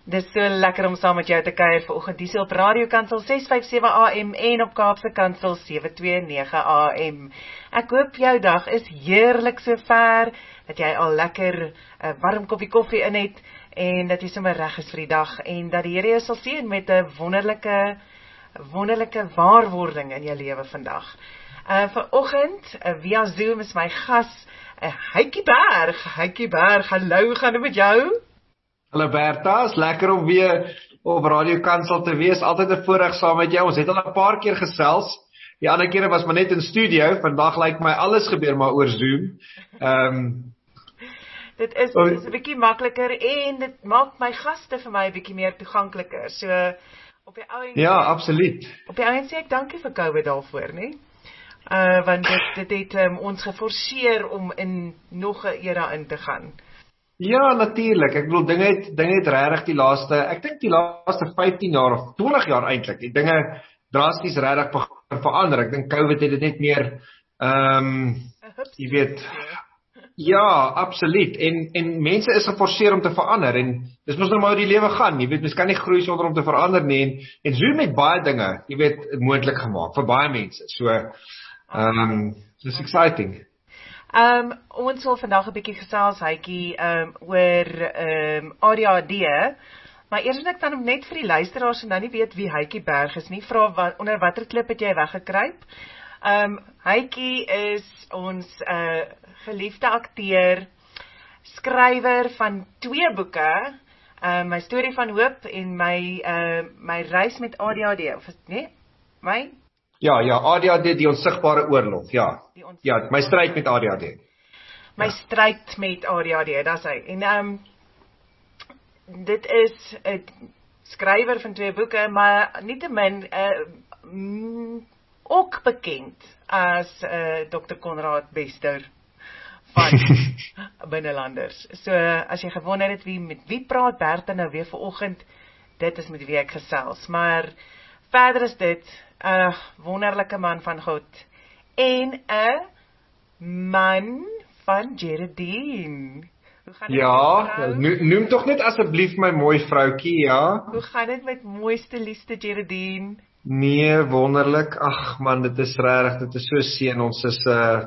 Dis so lekker om saam met jou te kuier vanoggend hier op Radio Kansel 657 AM en op Kaapse Kansel 729 AM. Ek hoop jou dag is heerlik sover, dat jy al lekker warm koppie koffie in het en dat jy sommer reg is vir die dag en dat die Here jou sal seën met 'n wonderlike waarwording in jou lewe vandag. Vanoggend via Zoom is my gas Hytjie Berg. Hytjie Berg, hallo, gaan dit met jou? Hallo Bertha, is lekker om weer op Radio Kansel te wees, altyd 'n voorreg saam met jou, ons het al 'n paar keer gesels, die ander kere was maar net in studio, vandag lyk my alles gebeur maar oor Zoom. Dit is 'n bietjie makliker en dit maak my gaste vir my 'n bietjie meer toegankliker, so op die ou end. Ja, absoluut. Op die ou end sê ek dankie vir COVID daarvoor, nee? Want dit het ons geforseer om in nog 'n era in te gaan. Ja, natuurlik. Ek bedoel dinge het regtig die laaste 15 jaar of 20 jaar eintlik. Die dinge drasties regtig verander. Ek dink COVID het dit net meer jy weet. Ja, absoluut. En mense is geforseer om te verander en dis mos nou maar hoe die lewe gaan. Jy weet, mens kan nie groei sonder om te verander nie en Zoom het baie dinge, jy weet, moontlik gemaak vir baie mense. So dis exciting. Ons wil vandag 'n bietjie gesels, Hytjie, oor ADHD, maar eers wil ek dan net vir die luisteraars en nou nie weet wie Hytjie Berg is nie, vra onder watter klip het jy weggekruip? Hytjie is ons geliefde akteur, skrywer van 2 boeke, my storie van hoop en my reis met ADHD, of nee, Ja, ADHD, die onsigbare oorlog, ja. Ja, my stryd met ADHD. My stryd met ADHD, dis hy. En dit is 'n skrywer van 2 boeke, maar nietemin ook bekend as Dr. Konrad Bester van Binnelanders. So as jy gewonder het met wie praat Bertha nou weer vanoggend, dit is met wie ek gesels. Maar verder is dit 'n wonderlike man van God en 'n man van Geraldine. Ja, noem tog net asseblief my mooi vroutjie, ja. Hoe gaan dit met mooiste liefste Geraldine? Nee, wonderlik. Ag man, dit is regtig, dit is so seën. Ons is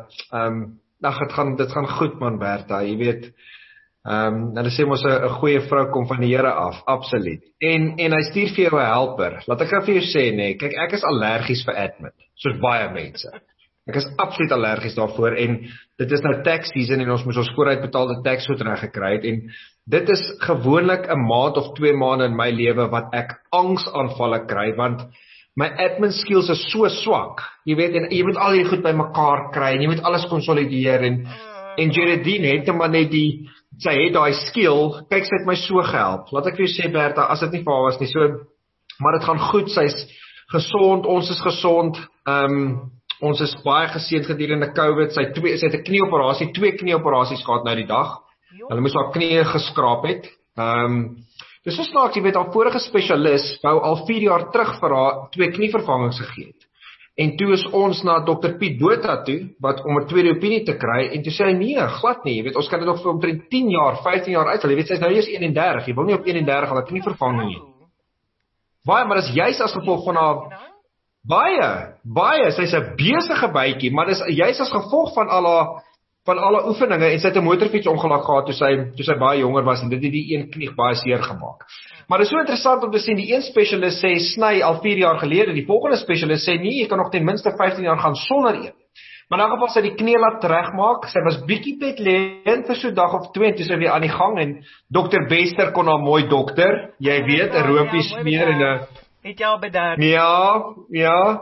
dit gaan goed man Bertha, jy weet. Hulle sê mos 'n goeie vrou kom van die Here af, absoluut. En hy stuur vir jou 'n helper. Laat ek vir jou sê nee, kyk ek is allergies vir Admit, soos baie mense. Ek is absoluut allergies daarvoor en dit is nou tax season en ons moet ons vooruitbetaalde tax goed reg gekry het en dit is gewoonlik 'n maand of 2 maande in my lewe wat ek angsaanvalle kry want my admin skills is so swak. Jy weet en jy moet al hierdie goed bymekaar kry en jy moet alles konsolideer en Geraldine het maar net sy het daai skill, kyk sy het my so gehelp. Laat ek vir jou sê Bertha, as dit nie vir haar was nie, so maar dit gaan goed, sy's gesond, ons is gesond. Ons is baie geseënd gedurende COVID. Sy het 'n knieoperasie, 2 knieoperasies gehad nou die dag. Hulle moes haar knie geskraap het. Dis so snaaks, jy weet, haar vorige spesialis wou al 4 jaar terug vir haar 2 knievervangings gegee het. En toe is ons na Dr. Piet Botha toe, om 'n tweede opinie te kry, en toe sê hy, nee, glad nie, jy weet, ons kan dit nog vir omtrent 10 jaar, 15 jaar uitstel, jy weet, sy is nou eers 31, jy wil nie op 31 al 'n knievervanging nie. Baie, maar dis juist as gevolg van haar, baie, sy's 'n besige bytjie, maar dis juist as gevolg van al haar oefeninge, en sy het 'n motorfietsongeluk gehad, toe sy baie jonger was, en dit het die een knie baie seer gemaak. Maar dit is so interessant om te sien, die een spesialis sê, sny al 4 jaar gelede, die volgende spesialis sê, nee, jy kan nog ten minste 15 jaar gaan sonder een. Maar in elk geval sy die knie laat regmaak, sy was bietjie bedlend vir so dag of 2, en toe sy weer aan die gang, en Dr. Bester kon haar mooi dokter, jy weet, 'n roopie smeer en 'n... Het jy al bedank? Ja,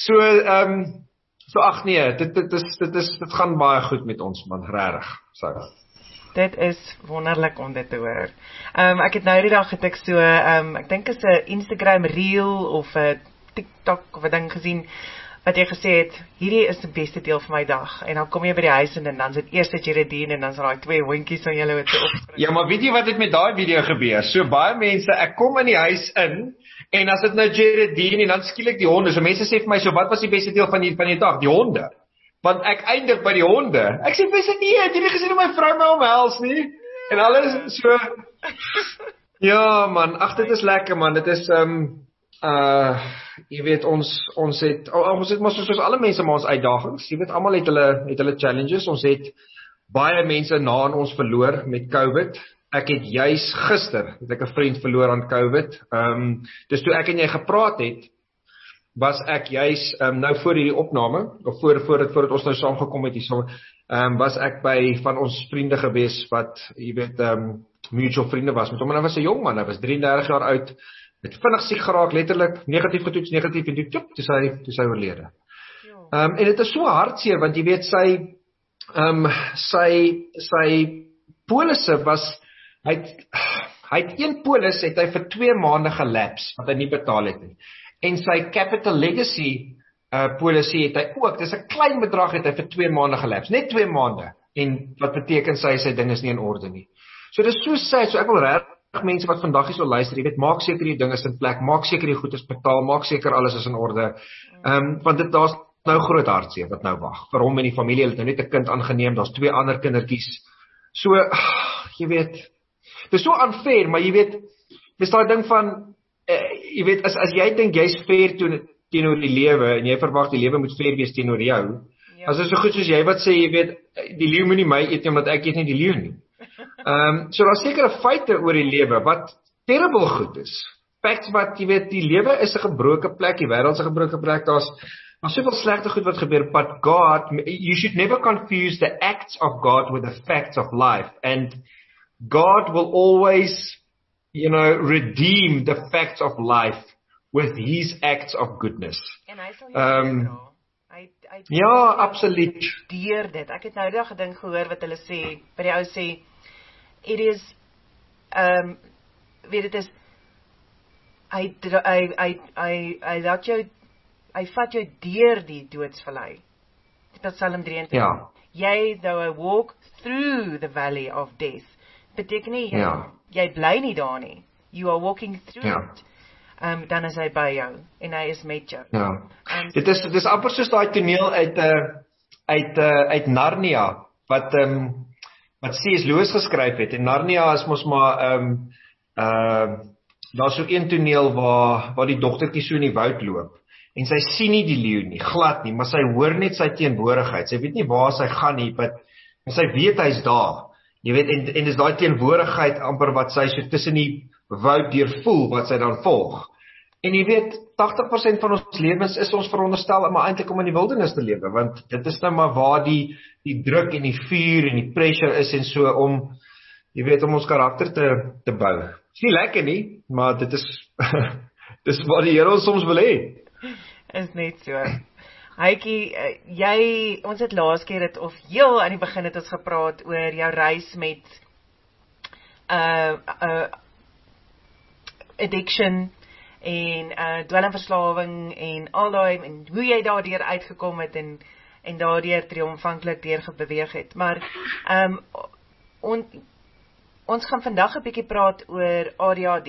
so ag nee, dit gaan baie goed met ons man, regtig, so. Dit is wonderlik om dit te hoor. Ek het nou die dag het ek so, ek dink is 'n Instagram reel of 'n TikTok of 'n ding gesien wat jy gesê het, hierdie is die beste deel van my dag. En dan kom jy by die huis en dan sit eers Geraldine en dan is daai 2 hondjies aan julle wat so opspring. Ja, maar weet jy wat het met daai video gebeur? So baie mense, ek kom in die huis in en as dit nou Geraldine en dan skielik die honde. So mense sê vir my, so wat was die beste deel van die dag? Die honde. Want ek eindig by die honde. Ek sê, mense, nee, het jy nie gesien hoe my vrou my omhels nie? En alles so, Ja man, ag dit is lekker man. Dit is jy weet ons het maar soos alle mense maar ons uitdagings. Jy weet almal het hulle challenges. Ons het baie mense na aan ons verloor met COVID. Ek het juis gister het ek 'n vriend verloor aan COVID. Dis toe ek en jy gepraat het, was ek juis nou voor hierdie opname of voordat ons nou saamgekom het hierso, was ek by van ons vriende gewees wat jy weet mutual vriende was met hom en hy was 'n jong man, hy was 33 jaar oud, het vinnig siek geraak, letterlik negatief getoets, negatief en toe sy oorlede. En dit is so hartseer want jy weet sy polisse was hy het een polis het hy vir 2 maande gelaps wat hy nie betaal het nie. En sy Capital Legacy polisie het hy ook, dis 'n klein bedrag het hy vir 2 maande gelaps, net 2 maande. En wat beteken sy ding is nie in orde nie. So dis so sad, so ek wil regtig mense wat vandag hier so luister, jy weet, maak seker die ding is in plek, maak seker die goed is betaal, maak seker alles is in orde. Want daar's nou groot hartseer wat nou wag. Vir hom en die familie, hulle het nou net 'n kind aangeneem, daar's 2 ander kindertjies. So, jy weet, dis so unfair, maar jy weet, dis daai ding van jy weet, as jy dink jy's fair teenoor die lewe en jy verwag die lewe moet fair wees teenoor jou. Ja. As dit so goed soos jy wat sê, jy weet, die leeu moenie my eet nie omdat ek eet nie die leeu nie. So daar's sekere feite oor die lewe wat terrible goed is. Facts wat jy weet, die lewe is 'n gebroke plek, die wêreld is 'n gebroke plek. Daar's soveel slegte goed wat gebeur, but God, you should never confuse the acts of God with the facts of life. And God will always redeem the facts of life with his acts of goodness. En hy sal ja, absoluut. Deur dit. Ek het nou daag gedink gehoor wat hulle sê, by die ou sê, it is, weet dit is, hy vat jou deur die doodsvallei. Psalm 23. Ja. Jy, though I walk through the valley of death, beteken nie, jy bly nie daar nie. You are walking through it. Dan is hy by jou, en hy is met jou. Ja. Dit is amper soos daai toneel uit Narnia, wat C.S. Lewis geskryf het, en Narnia is mos maar, daar's ook een toneel waar die dogtertjie so in die woud loop, en sy sien nie die leeu nie, glad nie, maar sy hoor net sy teenwoordigheid, sy weet nie waar sy gaan nie, maar sy weet hy's daar, jy weet, en dis daai teenwoordigheid amper wat sy so tussen die woud deur voel, wat sy dan volg. En jy weet, 80% van ons lewens is ons veronderstel maar eintlik om in die wildernis te lewe, want dit is nou maar waar die druk en die vuur en die pressure is en so om, jy weet, om ons karakter te bou. Is nie lekker nie, maar dit is dis wat die Here ons soms wil hê. Is net so. Hytjie, ons het laas keer of heel aan die begin het ons gepraat oor jou reis met addiction en dwelmverslawing en al daai en hoe jy daardeur uitgekom het en daardeur triomfantlik deurgebeweeg het. Maar ons gaan vandag 'n bietjie praat oor ADHD.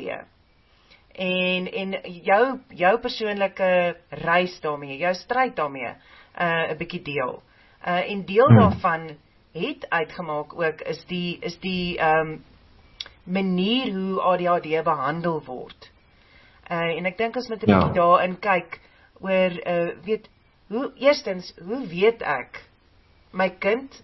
En jou persoonlike reis daarmee, jou stryd daarmee 'n bietjie deel. En deel daarvan het uitgemaak ook is die manier hoe ADHD behandel word. En ek dink ons moet 'n bietjie daarin kyk oor weet hoe weet ek my kind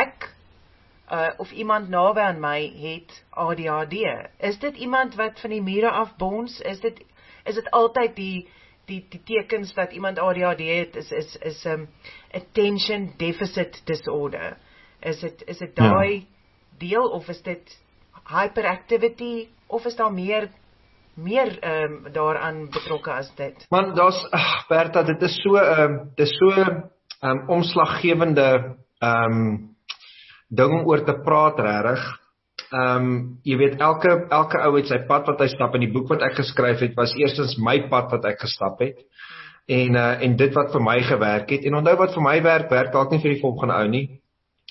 of iemand naby aan my het ADHD? Is dit iemand wat van die mure af bons? Is dit altyd die tekens dat iemand ADHD het is attention deficit disorder? Is dit daai deel of is dit hyperactivity of is daar meer daaraan betrokke as dit? Man, daar's Bertha, dit is so omslaggewende ding om oor te praat regtig. Jy weet, elke ou het sy pad wat hy stap, en die boek wat ek geskryf het was eerstens my pad wat ek gestap het en dit wat vir my gewerk het, en onthou wat vir my werk dalk nie vir die volgende ou nie.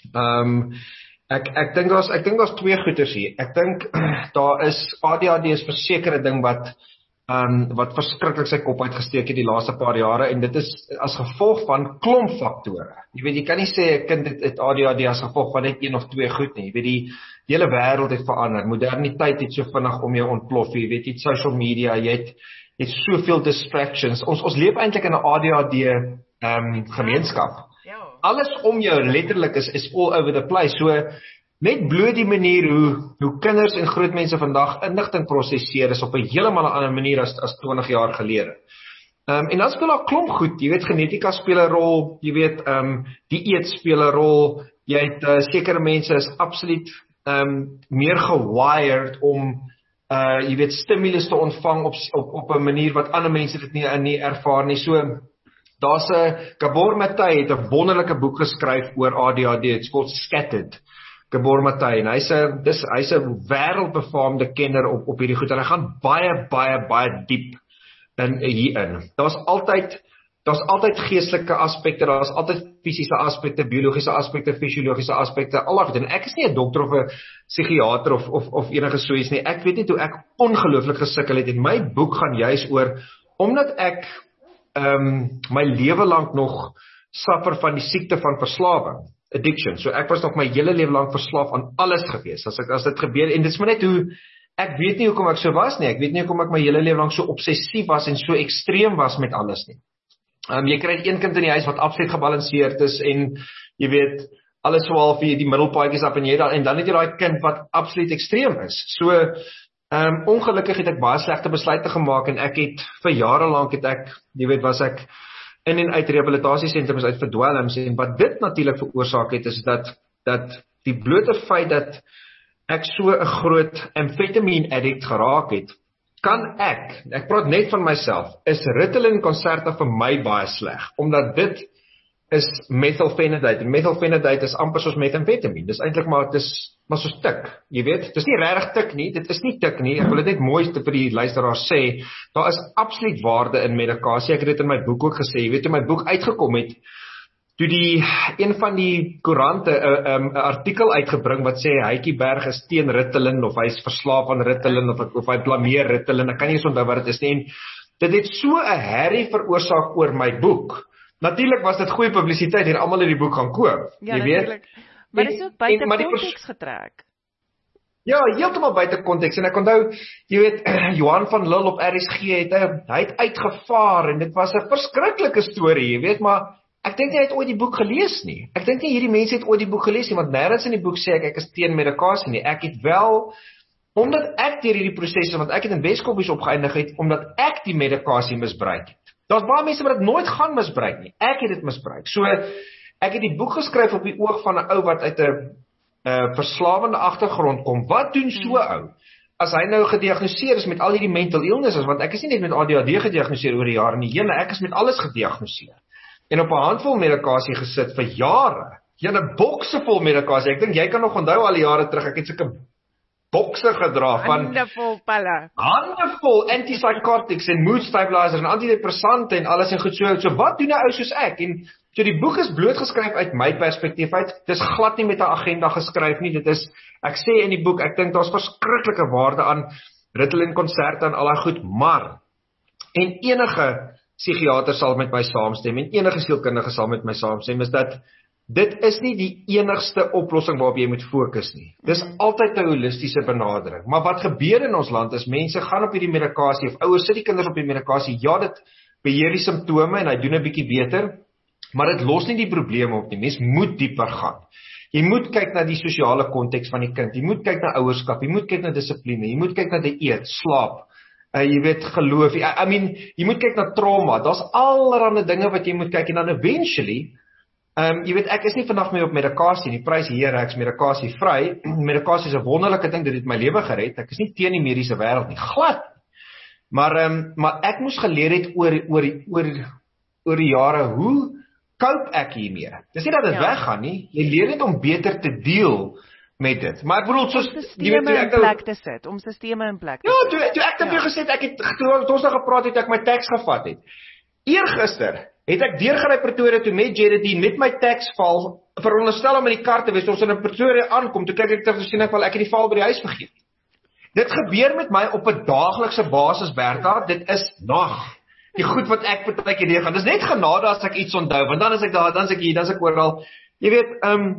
Ek dink daar's twee goeters hier. Ek dink daar is ADHD is versekerde ding wat wat verskriklik sy kop uitgesteek het die laaste paar jare, en dit is as gevolg van klomp faktore. Jy weet, jy kan nie sê 'n kind het ADHD as gevolg van net 1 of 2 goed nie. Jy weet, die hele wêreld het verander. Moderniteit het so vinnig om jou ontplof. Jy weet, jy het social media, jy het soveel distractions. Ons leef eintlik in 'n ADHD gemeenskap. Ja. Alles om jou letterlik is all over the place. So net bloot die manier hoe kinders en groot mense vandag inligting prosesseer is op 'n heeltemal 'n ander manier as 20 jaar gelede. En dan speel daar klomp goed, jy weet, genetika speel 'n rol, jy weet, dieet speel 'n rol, jy het sekere mense is absoluut meer gewired om jy weet, stimulus te ontvang op 'n manier wat ander mense dit nie ervaar nie. So daar's 'n Gabor Maté het 'n wonderlike boek geskryf oor ADHD, it's called Scattered. Gabor Maté, en hy's 'n wêreldbefaamde kenner op hierdie goed, en hy gaan baie diep hierin. Daar's altyd geestelike aspekte, daar's altyd fisiese aspekte, biologiese aspekte, fisiologiese aspekte, al daai. En ek is nie 'n dokter of 'n psigiater of enige so iets nie. Ek weet net hoe ek ongelooflik gesukkel het, en my boek gaan juis oor, omdat ek my lewe lank nog suffer van die siekte van verslawing, addiction. So ek was nog my hele lewe lank verslaaf aan alles gewees. As dit gebeur, en dit is maar net hoe, ek weet nie hoekom ek so was nie. Ek weet nie hoekom ek my hele lewe lank so obsessief was en so ekstreem was met alles nie. Jy kry een kind in die huis wat absoluut gebalanseerd is, en jy weet, alles so half die middelpaadjies op, en dan het jy daai kind wat absoluut ekstreem is. So, ongelukkig het ek baie slegte besluite gemaak, en ek het vir jare lank jy weet, was ek in en uit rehabilitasiesentrums, uit verdwelms, en wat dit natuurlik veroorsaak het, is dat die blote feit dat ek so 'n groot amphetamine addict geraak het, kan ek praat net van myself, is Ritalin konserte vir my baie sleg, omdat dit is methylphenidate, en methylphenidate is amper soos methamphetamine, dis eintlik maar soos tik, jy weet, dis nie regtig tik nie, dit is nie tik nie, ek wil dit net mooi vir die luisteraars sê, daar is absoluut waarde in medikasie, ek het dit in my boek ook gesê, jy weet, toe my boek uitgekom het, toe een van die koerante 'n artikel uitgebring wat sê Heitjie Berg is teen Ritalin, of hy is verslaaf aan Ritalin, of hy blameer Ritalin, ek kan nie eens onthou wat dit is nie, en dit het so 'n herrie veroorsaak oor my boek. Natuurlik was dit goeie publisiteit en almal het die boek gaan koop, ja, jy weet. Natuurlijk. Maar dit is ook buite konteks getrek. Ja, heeltemal buite konteks, en ek onthou, jy weet, Johan van Lille op RSG hy het uitgevaar, en dit was 'n verskriklike storie, jy weet, maar ek dink nie hy het ooit die boek gelees nie. Ek dink nie hierdie mense het ooit die boek gelees nie, want nêrens in die boek sê ek is teen medikasie nie. Ek het wel, omdat ek deur hierdie prosesse, want ek het in Weskoppies opgeëindig het, omdat ek die medikasie misbruik het. Daar's baie mense wat dit nooit gaan misbruik nie. Ek het dit misbruik. So, ek het die boek geskryf op die oog van 'n ou wat uit 'n verslawende agtergrond kom. Wat doen so 'n ou? As hy nou gediagnoseer is met al hierdie mental illnesses, want ek is nie net met ADHD gediagnoseer oor die jare nie, ek is met alles gediagnoseer. En op 'n handvol medikasie gesit vir jare. Jene bokse vol medikasie. Ek dink jy kan nog onthou al die jare terug, ek het sulke bokse gedra van handevol pille. Handevol antipsychotics en mood stabilizers en antidepressante en alles en goed so wat doen 'n ou soos ek? En so die boek is blootgeskryf uit my perspektief uit. Dis glad nie met 'n agenda geskryf nie. Dit is, ek sê in die boek, ek dink daar's verskriklike waarde aan Ritalin konserte en al daai goed, maar en enige psigiater sal met my saamstem en enige sielkundige sal met my saamstem, is dat dit is nie die enigste oplossing waarop jy moet fokus nie. Dis altyd 'n holistiese benadering. Maar wat gebeur in ons land is mense gaan op hierdie medikasie, of ouers sit die kinders op die medikasie, ja, dit beheer die simptome en hy doen 'n bietjie beter, maar dit los nie die probleme op nie. Mens moet dieper gaan. Jy moet kyk na die sosiale konteks van die kind. Jy moet kyk na ouerskap, jy moet kyk na dissipline, jy moet kyk na dieet, slaap. Jy weet, geloof. Jy moet kyk na trauma. Daar's allerlei dinge wat jy moet kyk, en dan eventually jy weet, ek is nie vandag meer op medikasie, die prys hier, ek is medikasie vry. Medikasie is 'n wonderlike ding, dit het my lewe gered. Ek is nie teen die mediese wêreld nie, glad. Maar ek moes geleer het oor die jare, hoe cope ek hiermee? Dis nie dat dit weggaan nie, jy leer net om beter te deel met dit. Maar ek bedoel, soos sisteme in plek te sit, om sisteme in plek te sit. Ja, toe ek het vir gesê, toe ons nou gepraat het, ek my tax gevat het. Eergister het ek deurgery Pretoria toe met Jared, met my tax val, veronderstel om in die kar te wees, ons in Pretoria aankom, toe kyk ek terug, sien ek wel, ek het die val by die huis vergeet. Dit gebeur met my op 'n daaglikse basis, Bertha. Dit is nag. Die goed wat ek partykeer deurgaan. Dis net genade as ek iets onthou, want dan is ek daar, dan is ek hier, dan is ek oral. Jy weet,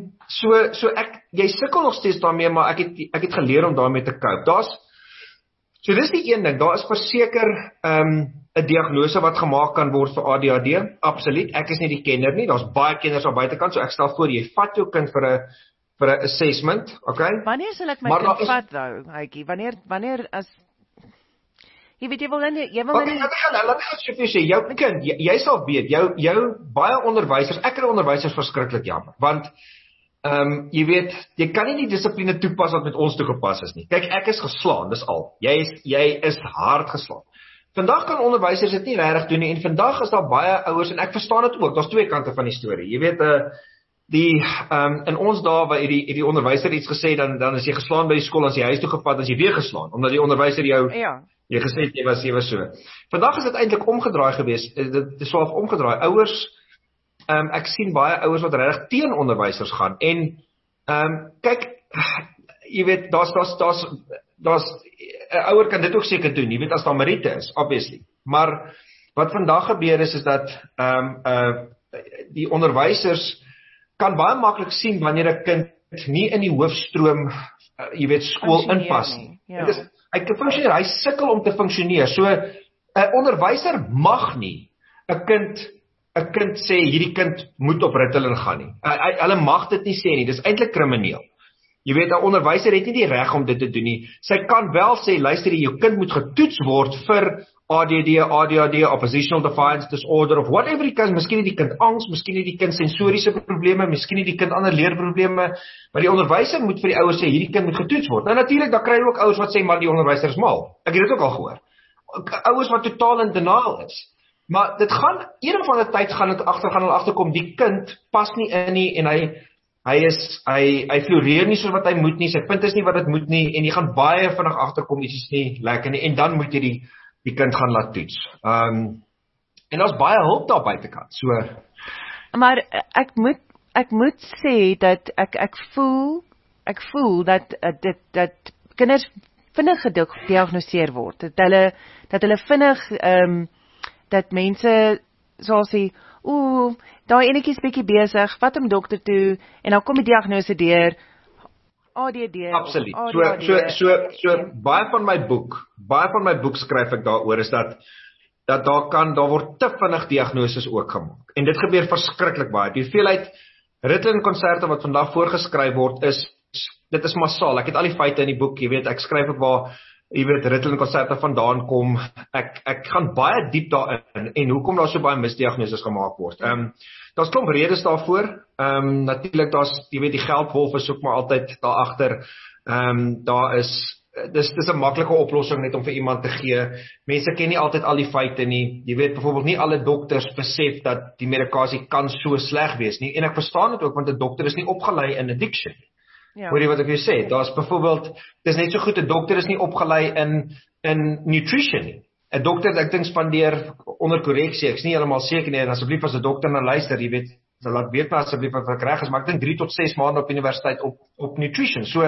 jy sukkel nog steeds daarmee, maar ek het geleer om daarmee te cope. So dis die een ding, daar is verseker 'n diagnose wat gemaak kan word vir ADHD, absoluut. Ek is nie die kenner nie, daar's baie kenners aan buitekant, so ek stel voor jy vat jou kind vir 'n assessment, okay? Wanneer sal ek my kind vat nou, Heitjie? Wanneer as jy weet jy wil nou nie laat ek so vir sê, jou kind, jy sal weet, jou baie onderwysers, ek kry onderwysers verskriklik jammer, want jy weet, jy kan nie die dissipline toepas wat met ons toegepas is nie. Kyk, ek is geslaan, dis al. Jy is hard geslaan. Vandag kan onderwysers dit nie regtig doen nie, en vandag is daar baie ouers, en ek verstaan dit ook, daar's twee kante van die storie. Jy weet, in ons dae waar die onderwyser iets gesê, dan is jy geslaan by die skool, as jy huis toe gevat, as jy weer geslaan, omdat die onderwyser jou jy gesê het, jy was so. Vandag is dit eintlik omgedraai gewees, dit is swaalf omgedraai. Ouers, ek sien baie ouers wat regtig teen onderwysers gaan, en kyk, jy weet, daar's 'n ouer kan dit ook seker doen, jy weet, as daar meriete is, obviously. Maar wat vandag gebeur is dat die onderwysers kan baie maklik sien wanneer 'n kind nie in die hoofstroom, jy weet, skool inpas nie. Hy kan funksioneer, hy sukkel om te funksioneer. So 'n onderwyser mag nie 'n kind sê hierdie kind moet op Ritalin gaan nie. Hulle mag dit nie sê nie. Dis eintlik krimineel. Jy weet, 'n onderwyser het nie die reg om dit te doen nie. Sy kan wel sê, luister, jou kind moet getoets word vir ADHD, oppositional defiance disorder, of whatever die kind, miskien het die kind angs, miskien het die kind sensoriese probleme, miskien het die kind ander leerprobleme, maar die onderwyser moet vir die ouers sê, hierdie kind moet getoets word. Nou natuurlik, dan kry jy ook ouers wat sê, maar die onderwyser is mal. Ek het dit ook al gehoor. Ouers wat totaal in denial is. Maar dit gaan, een of ander tyd gaan hulle agterkom, die kind pas nie in nie, en hy floreer nie soos wat hy moet nie, sy punt is nie wat dit moet nie, en jy gaan baie vinnig agterkom, iets is nie lekker nie, en dan moet jy die kind gaan laat toets. En daar's baie hulp daar buitekant. So. Maar ek moet sê dat ek voel dat kinders vinnig gediagnoseer word, dat hulle vinnig dat mense sal sê, daai enetjie is bietjie besig, vat hom dokter toe, en dan kom die diagnose deur, ADD. Absoluut. So baie van my boek skryf ek daaroor is dat daar word te vinnig diagnoses ook gemaak. En dit gebeur verskriklik baie. Die hoeveelheid Ritalin-konserte wat vandag voorgeskryf word dit is massaal. Ek het al die feite in die boek, jy weet, ek skryf ook waar jy weet, Ritalin-konserte vandaan kom. Ek gaan baie diep daarin, en hoekom daar so baie misdiagnoses gemaak word. Daar's klomp redes daarvoor. Natuurlik jy weet, die geldwolf is ook maar altyd daar agter. Dis 'n maklike oplossing net om vir iemand te gee. Mense ken nie altyd al die feite nie. Jy weet byvoorbeeld nie alle dokters besef dat die medikasie kan so sleg wees nie. En ek verstaan dit ook, want 'n dokter is nie opgelei in addiction. Hoor jy wat ek wil sê? Daar's byvoorbeeld, dis net so goed 'n dokter is nie opgelei in nutrition nie. 'n Dokter, ek dink spandeer onder korreksie, ek is nie heeltemal seker nie, en asseblief as 'n dokter na luister, jy weet, laat weet maar asseblief wat ek reg is, maar ek dink 3 tot 6 maande op universiteit op nutrition. So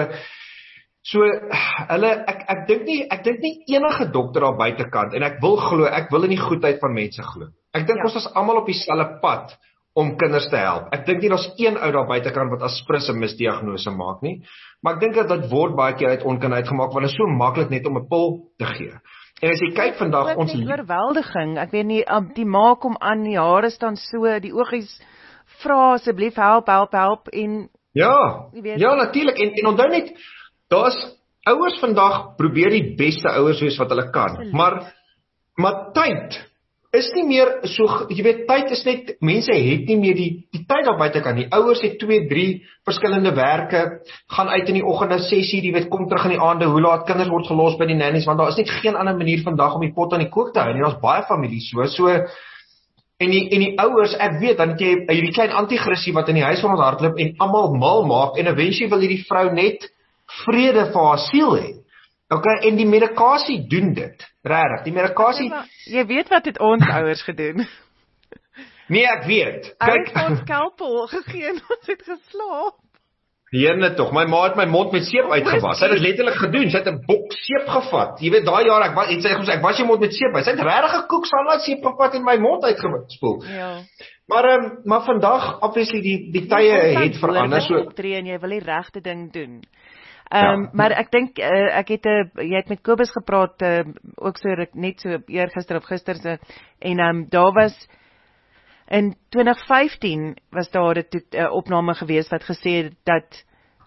ek dink nie enige dokter daar buitekant, en ek wil in die goedheid van mense glo. Ek dink ons is almal op dieselfde pad om kinders te help. Ek dink nie daar's een ou daar buitekant wat aspres 'n misdiagnose maak nie, maar ek dink dat dit word baie keer uit onkundigheid gemaak, want dit is so maklik net om 'n pil te gee. En as jy kyk vandag ons oorweldiging, ek weet nie, die ma kom aan, die hare staan so, die oogies vra asseblief help en ja natuurlik, en onthou net, daar's ouers vandag probeer die beste ouers wees wat hulle kan, maar tyd is nie meer so, jy weet, tyd is net, mense het nie meer die tyd daar buite kan nie. Ouers het 2, 3 verskillende werke, gaan uit in die oggende 6:00, jy weet, kom terug in die aande, hoe laat kinders word gelos by die nannies, want daar is net geen ander manier vandag om die pot aan die kook te hou nie. Daar's baie families so en die ouers, ek weet, dan het jy hierdie klein anti-krissie wat in die huis van ons hardloop en almal mal maak, en eventually wil hierdie vrou net vrede vir haar siel hê. Okay, en die medikasie doen dit. Regtig, die medikasie. Jy weet wat het ons ouers gedoen? Nee, ek weet. Kyk, ons skalpel gegee en ons het geslaap. Jene tog, my ma het my mond met seep uitgewas. Sy het dit letterlik gedoen. Sy het 'n bok seep gevat. Jy weet daai jaar het sy gesê ek was jou mond met seep. Sy het regtig gekook, salad seep gevat en my mond uitgespoel. Ja. Maar vandag obviously die tye het verander so. Optree en jy wil die regte ding doen. Maar ek dink ek het jy het met Kobus gepraat ook so net so eergister of gister se en daar was in 2015 was daar 'n opname gewees wat gesê het dat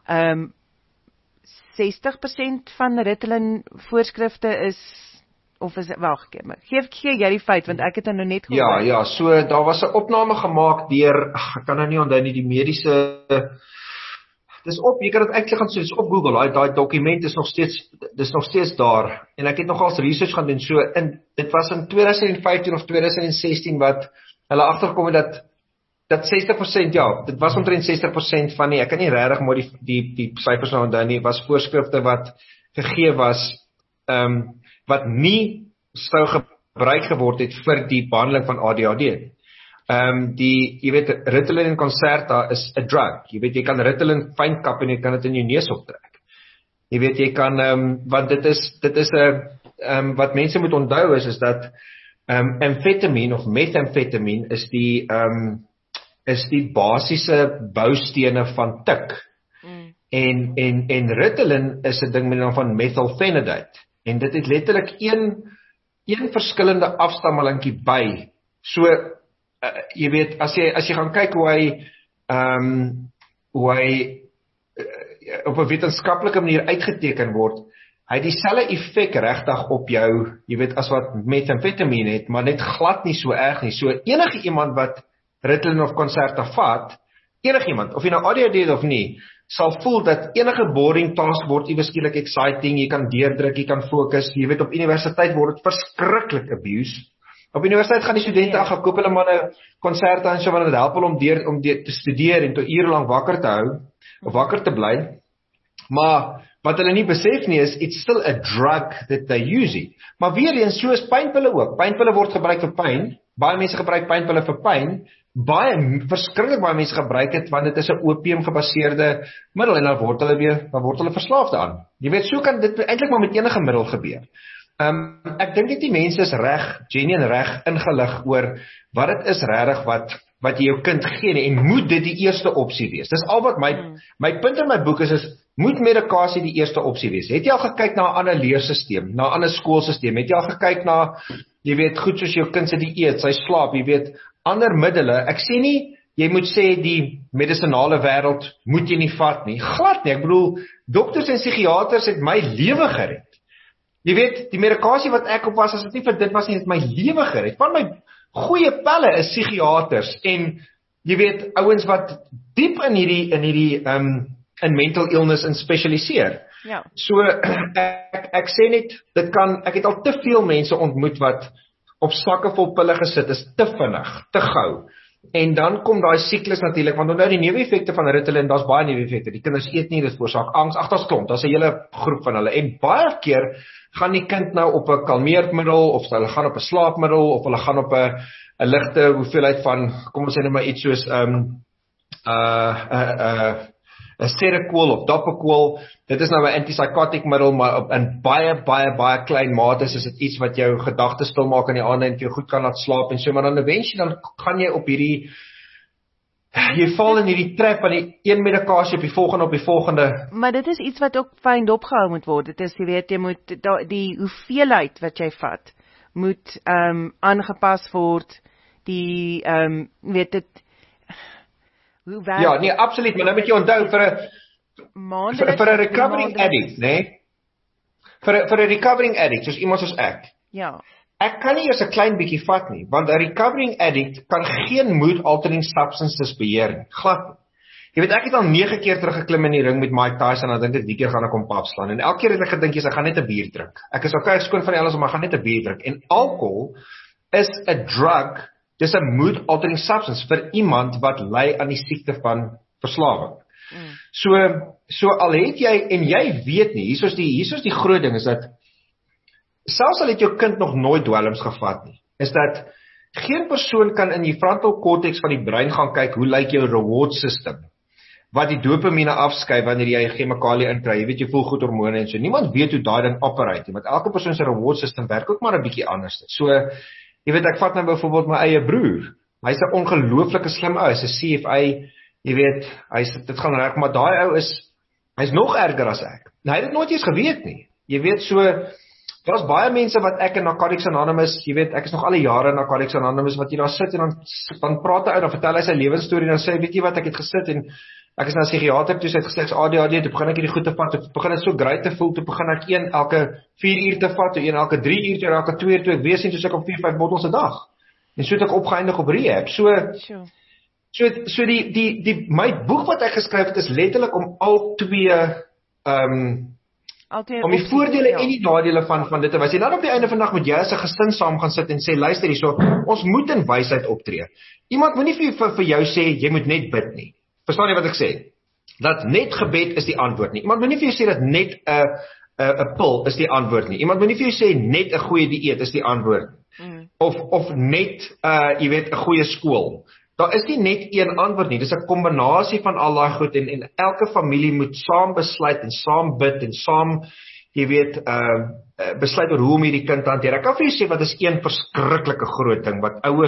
60% van Ritalin voorskrifte is of is wag, gee jy die feit want ek het nou net gehoor. Ja, so daar was 'n opname gemaak deur ek kan nou nie onthou nie die mediese dis op, jy kan dit eintlik gaan soos op Google, daai dokument is nog steeds daar en ek het nogals research gaan doen so dit was in 2015 of 2016 wat hulle agtergekom het dat 60%, ja, dit was omtrent 60% van ek kan nie regtig maar die syfers nou onthou nie, was voorskrifte wat gegee was wat nie sou gebruik geword het vir die behandeling van ADHD. Jy weet Ritalin en Concerta is 'n drug. Jy weet jy kan Ritalin fyn kap en jy kan dit in jou neus optrek. Jy weet jy kan want dit is 'n wat mense moet onthou is dat amfetamien of methamfetamien is die basiese boustene van tik. En Ritalin is 'n ding met die naam van methylphenidate. En dit het letterlik een verskillende afstammelingkie by. So jy weet as jy gaan kyk hoe hy op 'n wetenskaplike manier uitgeteken word, hy het dieselfde effek regtig op jou, jy weet as wat methamfetamien het, maar net glad nie so erg nie. So enige iemand wat Ritalin of Concerta vat, enige iemand of jy nou ADHD het of nie, sal voel dat enige boring task word iewes skielik exciting, jy kan deurdruk, jy kan fokus, jy weet op universiteit word dit verskriklik abuse. Op universiteit gaan die studente gaan koop hulle maar 'n Concerta en so want dit help hulle om te studeer en tot ure lank wakker te hou of wakker te bly. Maar wat hulle nie besef nie is it's still a drug that they use it. Maar weer eens so is pynpille ook. Pynpille word gebruik vir pyn. Baie mense gebruik pynpille vir pyn. Verskriklik baie mense gebruik dit want dit is 'n opium gebaseerde middel en dan word hulle verslaaf daaraan. Jy weet so kan dit eintlik maar met enige middel gebeur. Ek dink die mense is genuine reg ingelig oor wat dit is regtig wat jy jou kind gee en moet dit die eerste opsie wees. Dis al wat my punt in my boek is moet medikasie die eerste opsie wees. Het jy al gekyk na 'n ander leerstelsel, na 'n ander skoolstelsel? Het jy al gekyk na jy weet goed soos jou kind se dieet, sy slaap, jy weet ander middele. Ek sê nie jy moet sê die medisinale wêreld moet jy nie vat nie. Glad nie. Ek bedoel dokters en psigiaters het my lewe gered. Jy weet, die medikasie wat ek op was, as dit nie vir dit was nie, het my lewe gered. Van my goeie pelle is psigiaters en jy weet ouens wat diep in hierdie in mental illness in spesialiseer. Ja. So ek sê net ek het al te veel mense ontmoet wat op sakke vol pille gesit is, te vinnig, te gou. En dan kom daai siklus natuurlik, want onthou die neeweffekte van Ritalin, daar's baie neeweffekte. Die kinders eet nie, dit veroorsaak angs, agter's klomp. Daar's 'n hele groep van hulle en baie keer gaan die kind nou op 'n kalmeermiddel of hulle gaan op 'n slaapmiddel of hulle gaan op 'n ligte hoeveelheid van kom ons sê net maar iets soos 'n Seroquel of Dopaquel. Dit is nou 'n antipsychotic middel, maar in baie klein mate is dit iets wat jou gedagtes stil maak in die aand en vir jou goed kan laat slaap en so, maar dan eventually dan gaan jy op jy val in hierdie trap van die een medikasie op die volgende. Maar dit is iets wat ook fyn opgehou moet word. Dit is jy weet jy moet die hoeveelheid wat jy vat moet aangepas word. Die weet dit ja, nee, absoluut, maar nou moet jy onthou vir 'n recovering addict, nee? Vir 'n recovering addict, soos iemand soos ek. Ja. Ek kan nie eers 'n klein bietjie vat nie, want 'n recovering addict kan geen mood altering substances beheer nie. Glad. Jy weet ek het al 9 keer teruggeklim in die ring met Mike Tyson en dan dink ek die keer gaan ek hom pap slaan en elke keer het ek gedink ek gaan net 'n bier drink. Ek is okay, ek skoon van alles, maar ek gaan net 'n bier drink. En alkohol is 'n drug. Dis 'n mood altering substance vir iemand wat ly aan die siekte van verslawing. So al het jy en jy weet nie, hiersoos die groot ding is dat selfs al het jou kind nog nooit dwelms gevat nie, is dat geen persoon kan in die frontal cortex van die brein gaan kyk hoe lyk jou reward system. wat die dopamine afskei wanneer jy chemikalie inkry. Jy weet jy voel goed hormone en so. Niemand weet hoe daai ding operate nie, want elke persoon se reward system werk ook maar 'n bietjie anders. So, jy weet ek vat nou byvoorbeeld my eie broer. Hy's 'n ongelooflike slim ou, hy's 'n CFA, jy weet, dit gaan reg, maar daai ou hy's nog erger as ek. Hy het dit nooit eens geweet nie. Jy weet so, daar's baie mense wat ek in Narcotics Anonymous, jy weet, ek is nog al die jare in Narcotics Anonymous wat jy daar sit en dan praat hy uit, dan vertel hy sy lewensstorie en dan sê hy, weet jy wat, ek het gesit en ek is na 'n psigiater toe, sy het gesê ek's ADHD, toe begin ek hierdie goed te vat, toe begin dit so great te voel, toe begin ek een elke 4 uur te vat, toe een elke 3 uur, toe elke 2 uur, toe ek weer sien, toe ek op 4-5 bottels 'n dag. En so het ek opgeëindig op rehab. So die my boek wat ek geskryf het is letterlik om al twee om die voordele en die nadele van dit te wys. En dan op die einde van die dag moet jy as 'n gesin saam gaan sit en sê luister hierso, ons moet in wysheid optree. Iemand moenie vir jou sê jy moet net bid nie. Verstaan jy wat ek sê? Dat net gebed is die antwoord nie. Iemand moenie vir jou sê dat net 'n pil is die antwoord nie. Iemand moenie vir jou sê net 'n goeie dieet is die antwoord nie. Of net jy weet 'n goeie skool. Daar is nie net een antwoord nie. Dis 'n kombinasie van al daai goed en elke familie moet saam besluit en saam bid en saam jy weet besluit oor hoe om hierdie kind te hanteer. Ek kan vir jou sê wat is een verskriklike groot ding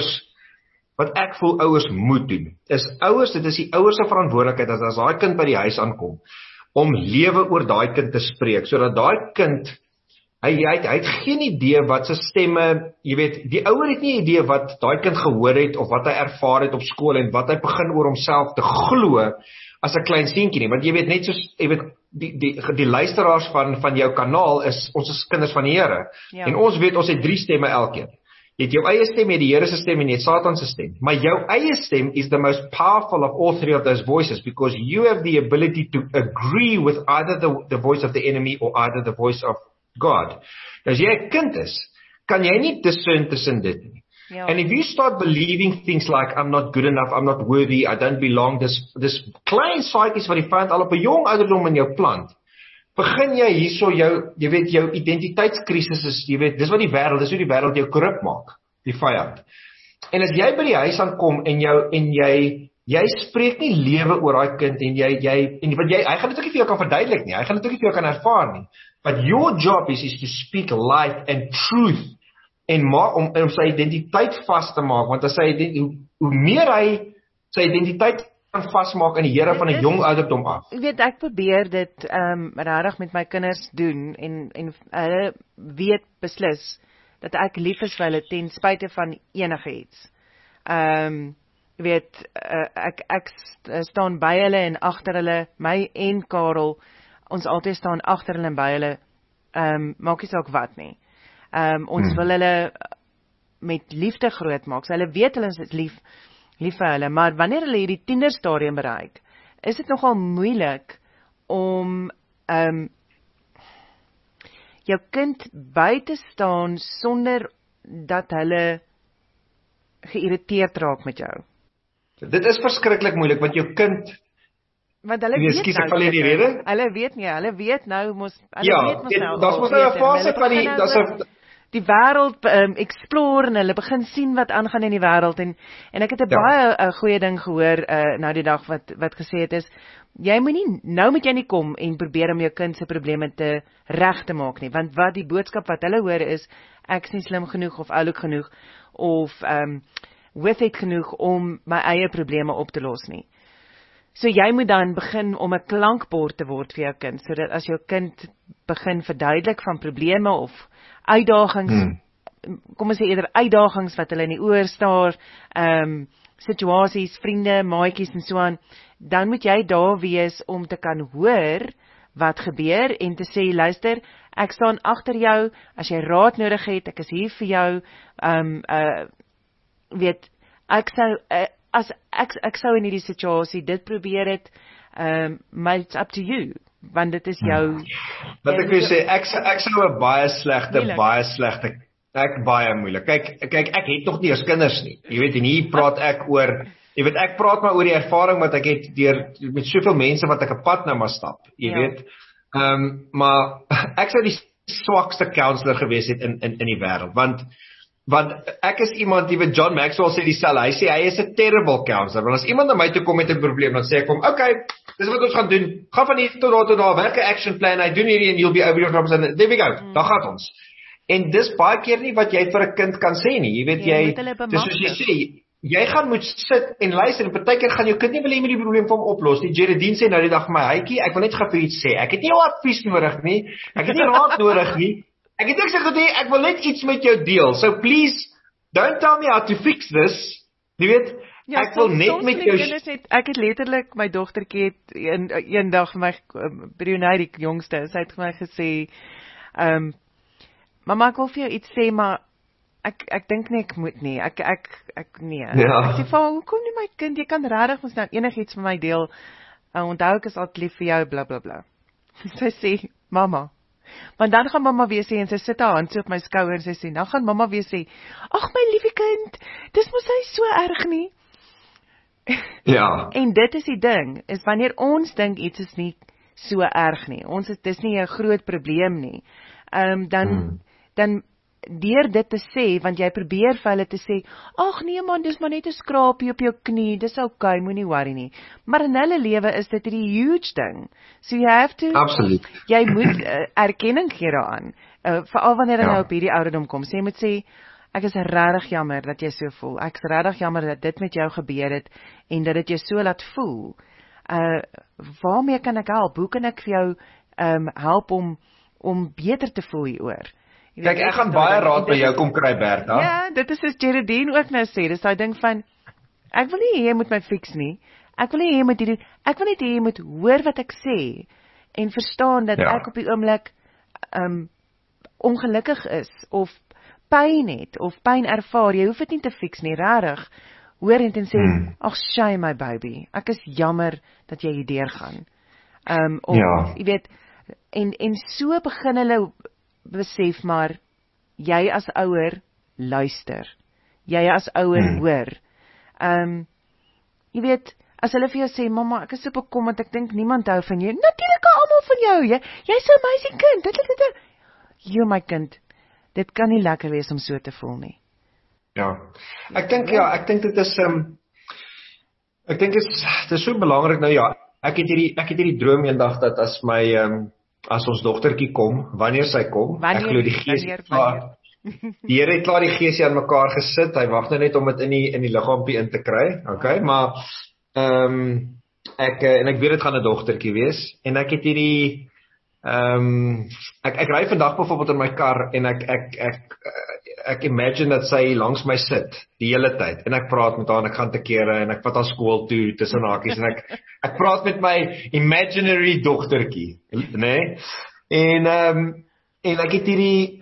wat ek voel ouers moet doen. Dit is die ouers se verantwoordelikheid as daai kind by die huis aankom om lewe oor daai kind te spreek sodat daai kind hy het geen idee wat se stemme, jy weet, die ouer het nie idee wat daai kind gehoor het of wat hy ervaar het op skool en wat hy begin oor homself te glo as 'n klein seentjie nie, want jy weet net soos jy weet die luisteraars van jou kanaal is ons is kinders van die Here. Ja. En ons weet ons het 3 stemme elkeen. Jy het jou eie stem, jy het die Here se stem en jy het Satan se stem. Maar jou eie stem is the most powerful of all 3 of those voices because you have the ability to agree with either the voice of the enemy or either the voice of God. As jy 'n kind is, kan jy nie discern tussen dit nie. Ja. And if you start believing things like I'm not good enough, I'm not worthy, I don't belong, dis klein saaitjies wat die vyand al op 'n jong ouderdom in jou plant. Begin jy hierso jy weet jou identiteitskrisis is, jy weet, dis wat die wêreld, dis hoe die wêreld jou korrup maak, die vyand. En as jy by die huis aankom en jy spreek nie lewe oor daai kind en hy gaan dit ook nie vir jou kan verduidelik nie. Hy gaan dit ook nie vir jou kan ervaar nie. But your job is to speak life and truth en om sy identiteit vas te maak, want as hoe meer hy sy identiteit kan vasmaak in die Here van 'n jong ouderdom af. Ek weet ek probeer dit regtig met my kinders doen en hulle weet beslis dat ek lief is vir hulle ten spyte van enigiets. Jy weet ek staan by hulle en agter hulle, my en Karel, ons altyd staan agter hulle en by hulle, maak nie saak wat nie. Ons wil hulle met liefde groot maak. So hulle weet hulle is lief vir hulle, maar wanneer hulle hierdie tienerstadium bereik, is dit nogal moeilik om jou kind by te staan sonder dat hulle geïrriteerd raak met jou. Dit is verskriklik moeilik want jou kind want hulle weet nou. Hulle weet nie, hulle weet nou mos nou. Daar's mos nou 'n fase van die wêreld explore en hulle begin sien wat aangaan in die wêreld en ek het 'n baie goeie ding gehoor nou die dag wat gesê het is jy moenie nou met jy nie kom en probeer om jou kind se probleme te reg te maak nie, want wat die boodskap wat hulle hoor is ek is nie slim genoeg of oulik genoeg of with it genoeg om my eie probleme op te los nie. So jy moet dan begin om 'n klankbord te word vir jou kind, sodat as jou kind begin verduidelik van probleme of uitdagings, kom ons sê eerder uitdagings wat hulle in die oor staar, situasies, vriende, maatjies en so aan, dan moet jy daar wees om te kan hoor wat gebeur en te sê, luister, ek staan agter jou, as jy raad nodig het, ek is hier vir jou, weet, ek sou in hierdie situasie dit probeer het, maar it's up to you, want dit is jou. Wat ek wil sê, ek sou 'n baie moeilik. Kyk, ek het nog nie eens kinders nie. Jy weet, en hier praat ek oor, jy weet, ek praat maar oor die ervaring wat ek het met soveel mense wat ek 'n pad nou maar stap. Jy weet, maar ek sou die swakste counselor gewees het in die wêreld, want Want ek is iemand, die John Maxwell sê dieselfde. Hy sê hy is 'n terrible counselor. Want as iemand na my toe kom met 'n probleem, dan sê ek hom, "Okay, dis wat ons gaan doen. Gaan van hier tot daar, werk 'n action plan. Hy doen hierdie en you'll be over your problems and there we go. Dan gaan ons." En dis baie keer nie wat jy vir 'n kind kan sê nie. Jy weet dis soos jy sê, jy gaan moet sit en luister en partykeer gaan jou kind nie wil hê met die probleem vir hom oplos nie. Geraldine sê nou die dag vir my, "Hytjie, ek wil net gou vir iets sê. Ek het nie jou advies nodig nie. Ek het nie raad nodig nie. Ek het niks gesê, ek wil net iets met jou deel. So please, don't tell me how to fix this." Jy weet, ja, ek wil net met jou... Ek het letterlik, my dogtertjie het een dag vir my, Brunei die jongste, sy het vir my gesê, "Mamma, ek wil vir jou iets sê, maar ek dink nie ek moet nie. Ek nee." Ja. Ek sê, "Hoekom nie my kind, jy kan regtig mos nou enigiets met my deel. Onthou ek is altyd lief vir jou, bla bla bla." Sy sê, "Mamma, want dan gaan mamma weer sê," en sy sit haar hand so op my skouer en sy sê, "Dan gaan mamma weer sê, ag my liewe kind, dis mos hy so erg nie." Ja. En dit is die ding, is wanneer ons dink iets is nie so erg nie, dis nie 'n groot probleem nie, dan deur dit te sê, want jy probeer vir hulle te sê, "Ag nee man, dis maar net 'n skrapie op jou knie, dis okay, moenie worry nie." Maar in hulle lewe is dit 'n huge ding. So you have to, Absoluut. Jy moet erkenning gee daaraan, veral wanneer jy nou op hierdie ouderdom kom. So jy moet sê, "Ek is regtig jammer dat jy so voel. Ek is regtig jammer dat dit met jou gebeur het en dat dit jou so laat voel. Waarmee kan ek help? Hoe kan ek vir jou help om beter te voel hieroor?" Kyk, ek gaan baie raad by jou kom kry, Bertha. Ja, dit is soos Geraldine ook nou sê, dis daai ding van, ek wil nie hê jy moet my fix nie. Ek wil nie hê jy moet hierdie, ek wil net hê jy moet hoor wat ek sê en verstaan dat ek op die oomblik ongelukkig is of pyn het of pyn ervaar. Jy hoef dit nie te fix nie, regtig. Hoor en sê, "Ag, shy my baby. Ek is jammer dat jy hierdeur gaan." Jy weet, en so begin hulle besef maar, jy as ouer luister. Jy as ouer hoor. Jy weet, as hulle vir jou sê, "Mamma, ek is so bekommerd, ek dink niemand hou van jou." Natuurlik hou almal van jou. Jy's so 'n meisie kind. Jy my kind, dit kan nie lekker wees om so te voel nie. Ja. Ek dink dit is dit is so belangrik nou ja. Ek het hierdie droom eendag dat as my as ons dogtertjie kom, wanneer sy kom, ek glo die gees die Here het klaar die geesie aan mekaar gesit. Hy wag nou net om dit in die liggaampie in te kry. Okay, maar ek weet dit gaan 'n dogtertjie wees en ek het hierdie ek ry vandag byvoorbeeld in my kar en ek imagine dat sy langs my sit die hele tyd en ek praat met haar en ek gaan te kere en ek vat haar skool toe tussen hakies en ek praat met my imaginary dogtertjie, né? En ek het hierdie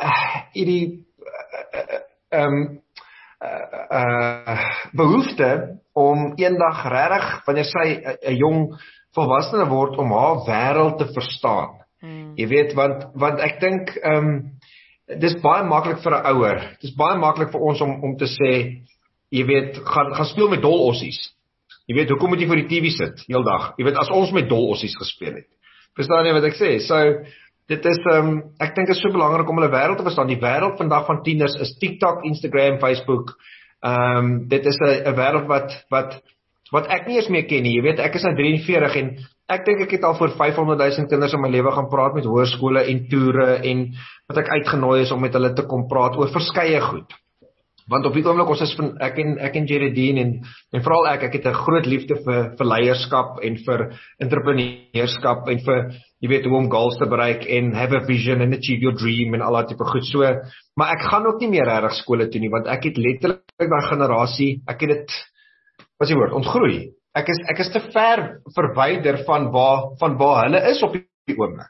behoefte om eendag regtig wanneer sy 'n jong volwassene word om haar wêreld te verstaan. Jy weet, want ek dink dis baie maklik vir 'n ouer. Dis baie maklik vir ons om te sê, jy weet, gaan speel met dolossies. Jy weet, hoekom moet jy voor die TV sit heeldag? Jy weet, as ons met dolossies gespeel het. Verstaan jy wat ek sê? So dit is ek dink is so belangrik om hulle wêreld te verstaan. Die wêreld vandag van tieners is TikTok, Instagram, Facebook. Dit is 'n wêreld wat ek nie eens meer ken nie. Jy weet, ek is nou 43 en ek dink ek het al voor 500,000 kinders in my lewe gaan praat met hoërskole en toere en wat ek uitgenooi is om met hulle te kom praat oor verskeie goed. Want op die oomblik ons is ek en Geraldine en veral ek het 'n groot liefde vir leierskap en vir entrepreneurskap en vir, jy weet, hoe om goals te bereik en have a vision and achieve your dream en al daai tipe goed. So, maar ek gaan ook nie meer regtig skole toe nie want ek het letterlik daai generasie, ek het dit wat is die woord, ontgroei. Ek is te ver verwyder van waar hulle is op die oomblik.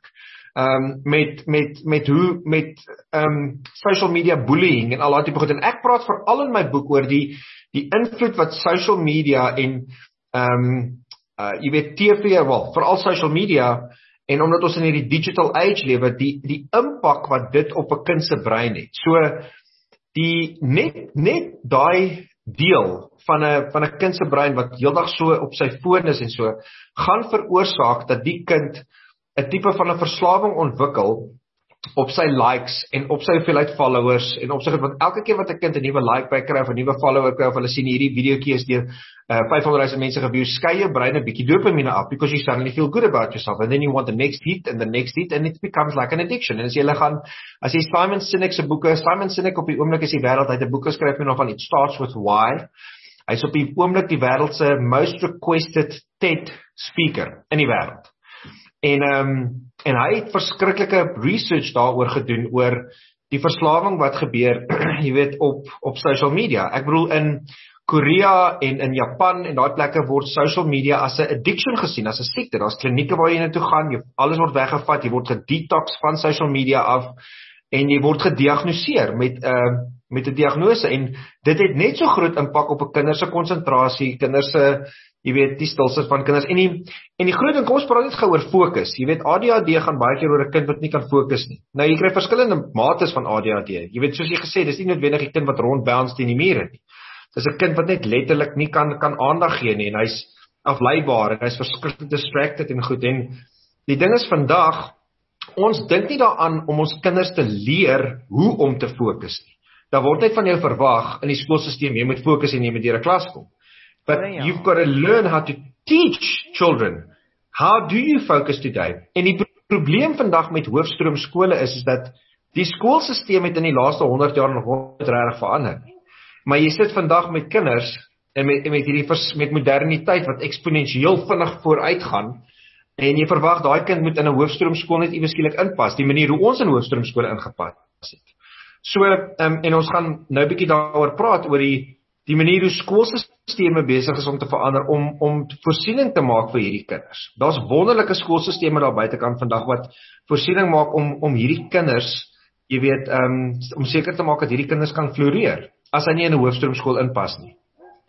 Met social media bullying en al daai tipe goed. En ek praat veral in my boek oor die invloed wat social media en jy weet TV, veral social media en omdat ons in hierdie digital age lewe, die impak wat dit op 'n kind se brein het. So die net daai deel van 'n kind se brein wat heeldag so op sy foon is en so, gaan veroorsaak dat die kind 'n tipe van 'n verslawing ontwikkel op sy likes en op sy hoeveelheid followers en op sy want elke keer wat 'n kind 'n nuwe like by kry of 'n nuwe follower kry of hulle sien hierdie videoetjie is deur 500,000 mense geview, skei jou brein 'n bietjie dopamine af because you suddenly feel good about yourself and then you want the next hit and the next hit and it becomes like an addiction. En as jy Simon Sinek se boeke, Simon Sinek op die oomblik is die wêreld, hy het 'n boek geskryf met van It Starts With Why. Hy's op die oomblik die wêreld se most requested TED speaker in die wêreld. En hy het verskriklike research daaroor gedoen oor die verslawing wat gebeur, jy weet, op social media. Ek bedoel in Korea en in Japan en daai plekke word social media as 'n addiction gesien, as 'n siekte. Daar's klinieke waar jy na toe gaan, alles word weggevat, jy word gedetox van social media af en jy word gediagnoseer met 'n diagnose en dit het net so groot impak op 'n kinders se konsentrasie, kinders se jy weet die stiltes van kinders en die groot ding, kom ons praat net gou oor fokus. Jy weet ADHD gaan baie keer oor 'n kind wat nie kan fokus nie. Nou jy kry verskillende mates van ADHD. Jy weet soos jy gesê, dis nie noodwendig 'n kind wat rond bounce teen die mure nie. Dis 'n kind wat net letterlik nie kan aandag gee nie en hy's afleibaar en hy's verskriklik distracted en goed en die ding is vandag ons dink nie daaraan om ons kinders te leer hoe om te fokus nie. Daar word net van jou verwag in die skoolstelsel jy moet fokus en jy moet deur 'n klas kom. But you've got to learn how to teach children. How do you focus today? En die probleem vandag met hoofstroom skole is dat die skoolstelsel het in die laaste 100 jaar nog nooit regtig verander nie. Maar jy sit vandag met kinders en met moderniteit wat eksponensieel vinnig vooruitgaan en jy verwag daai kind moet in 'n hoofstroom skool net iewes skielik inpas, die manier hoe ons in hoofstroom skole ingepas het. So en ons gaan nou 'n bietjie daaroor praat oor die manier hoe skoolstelsels besig is om te verander om voorsiening te maak vir hierdie kinders. Daar's wonderlike skoolstelsels daar buitekant vandag wat voorsiening maak om hierdie kinders, jy weet, om seker te maak dat hierdie kinders kan floreer as hy nie in 'n hoofstroomskool inpas nie.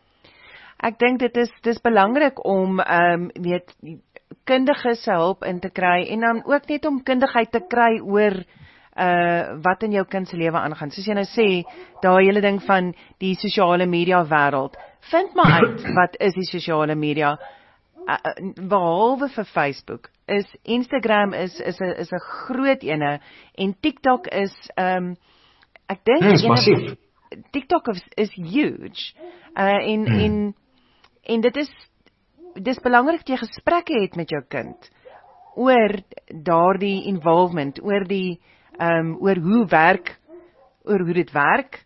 Ek dink dis belangrik om weet kundiges se hulp in te kry en dan ook net om kundigheid te kry oor wat in jou kind se lewe aangaan. Soos jy nou sê, daai hele ding van die sosiale media wêreld. Vind maar uit wat is die sosiale media behalwe vir Facebook. Instagram is 'n groot ene en TikTok is ek dink TikTok is huge. En dis belangrik dat jy gesprekke het met jou kind oor daardie involvement, oor hoe dit werk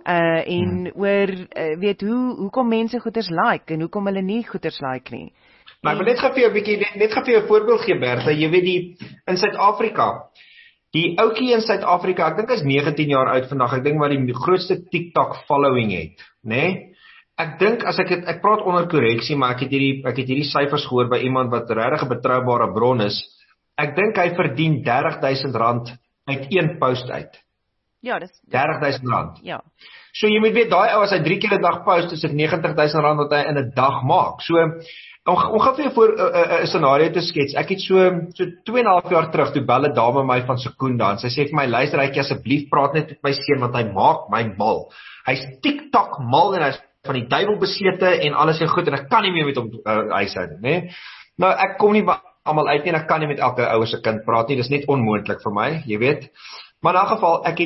en oor weet hoekom mense goeders like en hoekom hulle nie goeders like nie. Maar ek wil net gou vir jou 'n bietjie net gou vir jou 'n voorbeeld gee, Bertha. Jy weet in Suid-Afrika, die ouetjie in Suid-Afrika, ek dink hy's 19 jaar oud vandag. Ek dink wat die grootste TikTok following het, né? Nee? Ek dink as ek praat onder korreksie, maar ek het hierdie syfers gehoor by iemand wat regtig 'n betroubare bron is. Ek dink hy verdien R30,000 uit een post uit. Ja, dis R30,000. Ja. So jy moet weet daai ou as hy 3 keer 'n dag post, is dit R90,000 wat hy in 'n dag maak. So om gou vir jou voor 'n scenario te skets. Ek het so 2,5 jaar terug toe bel 'n dame my van Sekunda en sy sê vir my, luister uitjie asseblief praat net met my seun want hy maak my mal. Hy's TikTok mal en hy's van die duiwel besete en alles is goed en ek kan nie meer met hom huishou nie, né? Nou ek kom nie almal uit nie en ek kan nie met elke ouer se kind praat nie. Dis net onmoontlik vir my, jy weet. Maar in 'n geval ek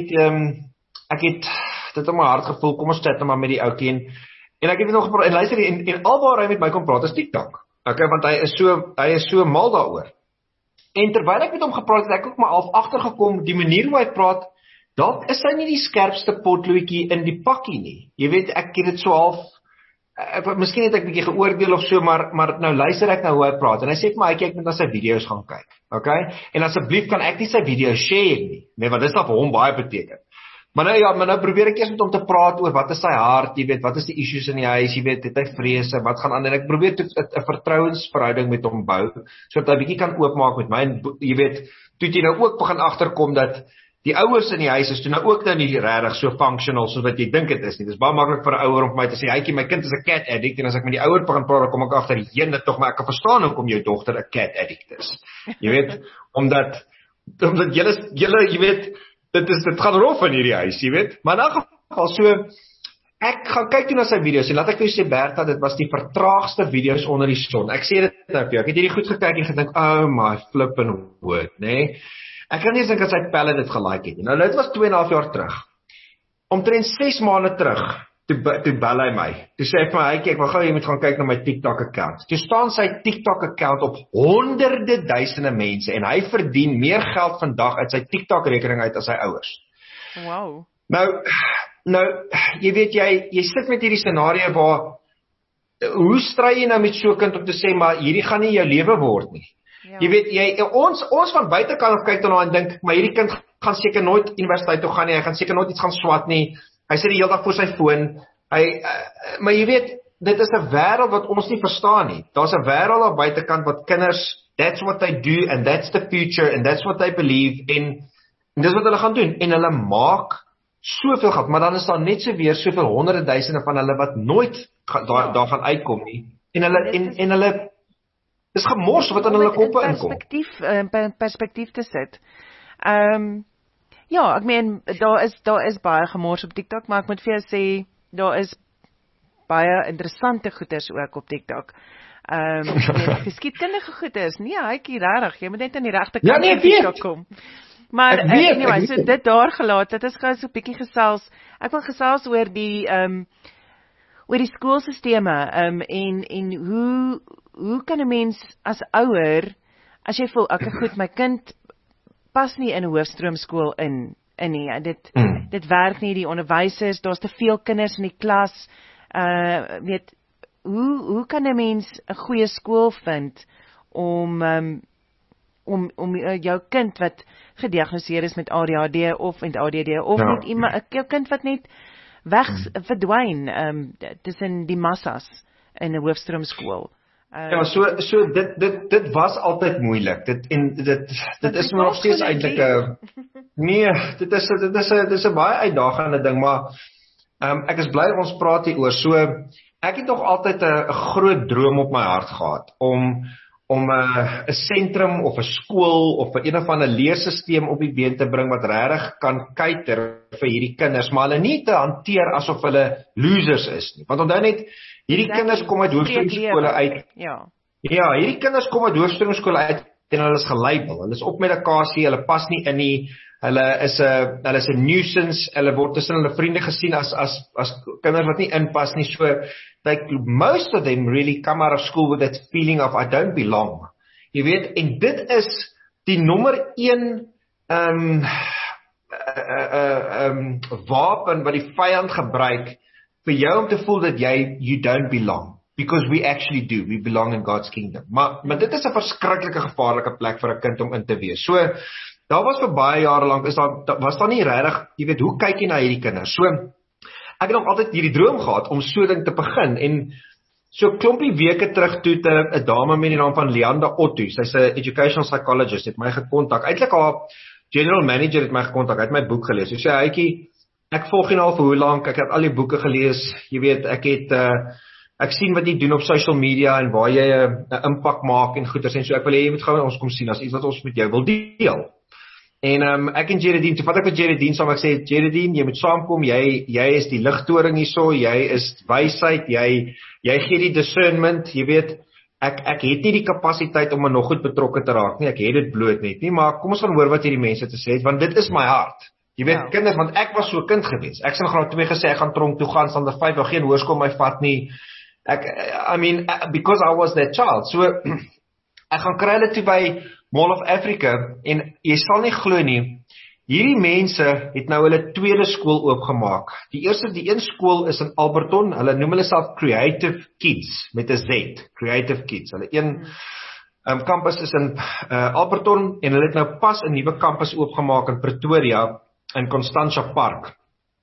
het dit in my hart gevoel, kom ons chat maar met die ouetjie en ek het nog gepraat en luister en alwaar hy met my kom praat is TikTok. Okay, want hy is so mal daaroor. En terwyl ek met hom gepraat het, ek ook maar half agtergekom die manier hoe hy praat, dalk is hy nie die skerpste potloodjie in die pakkie nie. Jy weet, ek het dit so half miskien het ek 'n bietjie geoordeel of so, maar nou luister ek nou hoe hy praat en hy sê vir my ek moet na sy video's gaan kyk. Okay? En asseblief kan ek nie sy video's share nie. Nee, want dit sal vir hom baie beteken. Maar nou probeer ek eers met hom te praat oor wat is sy hart, jy weet, wat is die issues in die huis, jy weet, het hy vrese, wat gaan aan en ek probeer 'n vertrouensverhouding met hom bou sodat hy bietjie kan oopmaak met my en jy weet, toe jy nou ook begin agterkom dat die ouers in die huis is toe nou ook nou nie regtig so functional soos wat jy dink dit is nie. Dis baie maklik vir 'n ouer om vir my te sê, "Hytjie, my kind is 'n cat addict." En as ek met die ouer begin praat, dan kom ek agter, "Jene tog, maar ek kan verstaan hoekom jou dogter 'n cat addict is." Jy weet, omdat julle jy weet, dit gaan rof in hierdie huis, jy weet. Maar in 'n geval so ek gaan kyk toe na sy video's en laat ek vir jou sê, Bertha, dit was die vertraagste video's onder die son. Ek sê dit nou vir jou. Ek het hierdie goed gekyk en gedink, "Oh my flippin' word," né? Ek kan nie eens dink dat sy pelle dit gelike het nie. Nou dit was 2,5 jaar terug. Omtrent 6 maande terug, toe bel hy my. Toe sê hy vir my, ek wil gou jy moet gaan kyk na my TikTok account. Toe staan sy TikTok account op honderde duisende mense en hy verdien meer geld vandag uit sy TikTok rekening uit as sy ouers. Wow. Nou, jy weet jy sit met hierdie scenario waar hoe stry jy nou met so 'n kind om te sê maar hierdie gaan nie jou lewe word nie. Ja. Jy weet ons van buitekant kyk daarna en dink maar hierdie kind gaan seker nooit universiteit toe gaan nie, hy gaan seker nooit iets gaan swat nie. Hy sit die hele dag voor sy foon. Maar jy weet dit is 'n wêreld wat ons nie verstaan nie. Daar's 'n wêreld daar buitekant wat kinders that's what they do and that's the future and that's what they believe en dis wat hulle gaan doen en hulle maak soveel geld, maar dan is daar net so weer soveel honderde duisende van hulle wat nooit daar gaan uitkom nie. En hulle dis gemors wat aan hulle koppe inkom. Perspektief te sit. Ja, ek meen daar is baie gemors op TikTok, maar ek moet vir jou sê daar is baie interessante goeders ook op TikTok. Geskiedkundige goeders. Nee, hykie regtig, jy moet net aan die regte kant van TikTok kom. Maar anyway, so dit daar gelaat, dit is gou so 'n bietjie gesels. Ek wil gesels oor die skoolsisteme en hoe kan 'n mens as ouer, as jy voel ek goed, my kind pas nie in 'n hoofstroomskool in nie. Dit werk nie, die onderwysers, daar's te veel kinders in die klas. Weet hoe kan 'n mens 'n goeie skool vind om jou kind wat gediagnoseer is met ADHD of met ADD of met iemand, 'n kind wat net verdwyn tussen die massas in 'n hoofstroomskool. Ja, so dit was altyd moeilik. Dit is nog steeds eintlik 'n nee, dit is 'n baie uitdagende ding, maar ek is bly ons praat hieroor. So ek het nog altyd 'n groot droom op my hart gehad om 'n sentrum of 'n skool of 'n of ander leersisteem op die been te bring wat regtig kan cater vir hierdie kinders, maar hulle nie te hanteer asof hulle losers is nie. Want onthou net, hierdie kinders kom uit hoërskoolskole uit. Ja, hierdie kinders kom uit hoërskoolskole uit en hulle is gelabel. Hulle is op medikasie, hulle pas nie in nie. Hulle is 'n nuisance. Hulle word tussen hulle vriende gesien as kinders wat nie inpas nie. So like most of them really come out of school with that feeling of I don't belong. Jy weet, en dit is die nommer 1 wapen wat die vyand gebruik vir jou om te voel dat you don't belong, because we actually do, we belong in God's kingdom. Maar dit is 'n verskriklike gevaarlike plek vir 'n kind om in te wees. So daar was vir baie jare lank was daar nie regtig, jy weet, hoe kyk jy na hierdie kinders? So ek het nog altyd hierdie droom gehad om so ding te begin en so klompie weke terug toe 'n dame met die naam van Leanda Otto, sy's 'n educational psychologist, het my gekontak. Eintlik haar general manager het my gekontak, hy het my boek gelees. So sê hytjie, ek volg jou al vir hoe lank, ek het al die boeke gelees, jy weet, ek sien wat jy doen op social media en waar jy 'n impak maak en goeders en so ek wil hê jy moet gou ons kom sien as iets wat ons met jou wil deel. En ek en Geraldine, toe vat ek met Geraldine saam, ek sê Geraldine, jy moet saamkom, jy is die ligtoring hierso, jy is wysheid, jy gee die discernment, jy weet, ek het nie die kapasiteit om nog goed betrokke te raak nie, ek het dit bloot net nie, maar kom ons gaan hoor wat hierdie mense te sê het, want dit is my hart. Jy weet, kinders, want ek was so 'n kind gewees. Ek in graad 2 gesê ek gaan tronk toe gaan, standaard 5, wou geen hoërskool my vat nie. I mean, because I was that child. So ek gaan kry hulle toe by Mall of Africa en jy sal nie glo nie. Hierdie mense het nou hulle tweede skool oopgemaak. Die een skool is in Alberton. Hulle noem hulle self Creative Kids met 'n Z, Creative Kids. Hulle een kampus is in Alberton en hulle het nou pas 'n nuwe kampus oopgemaak in Pretoria in Constantia Park.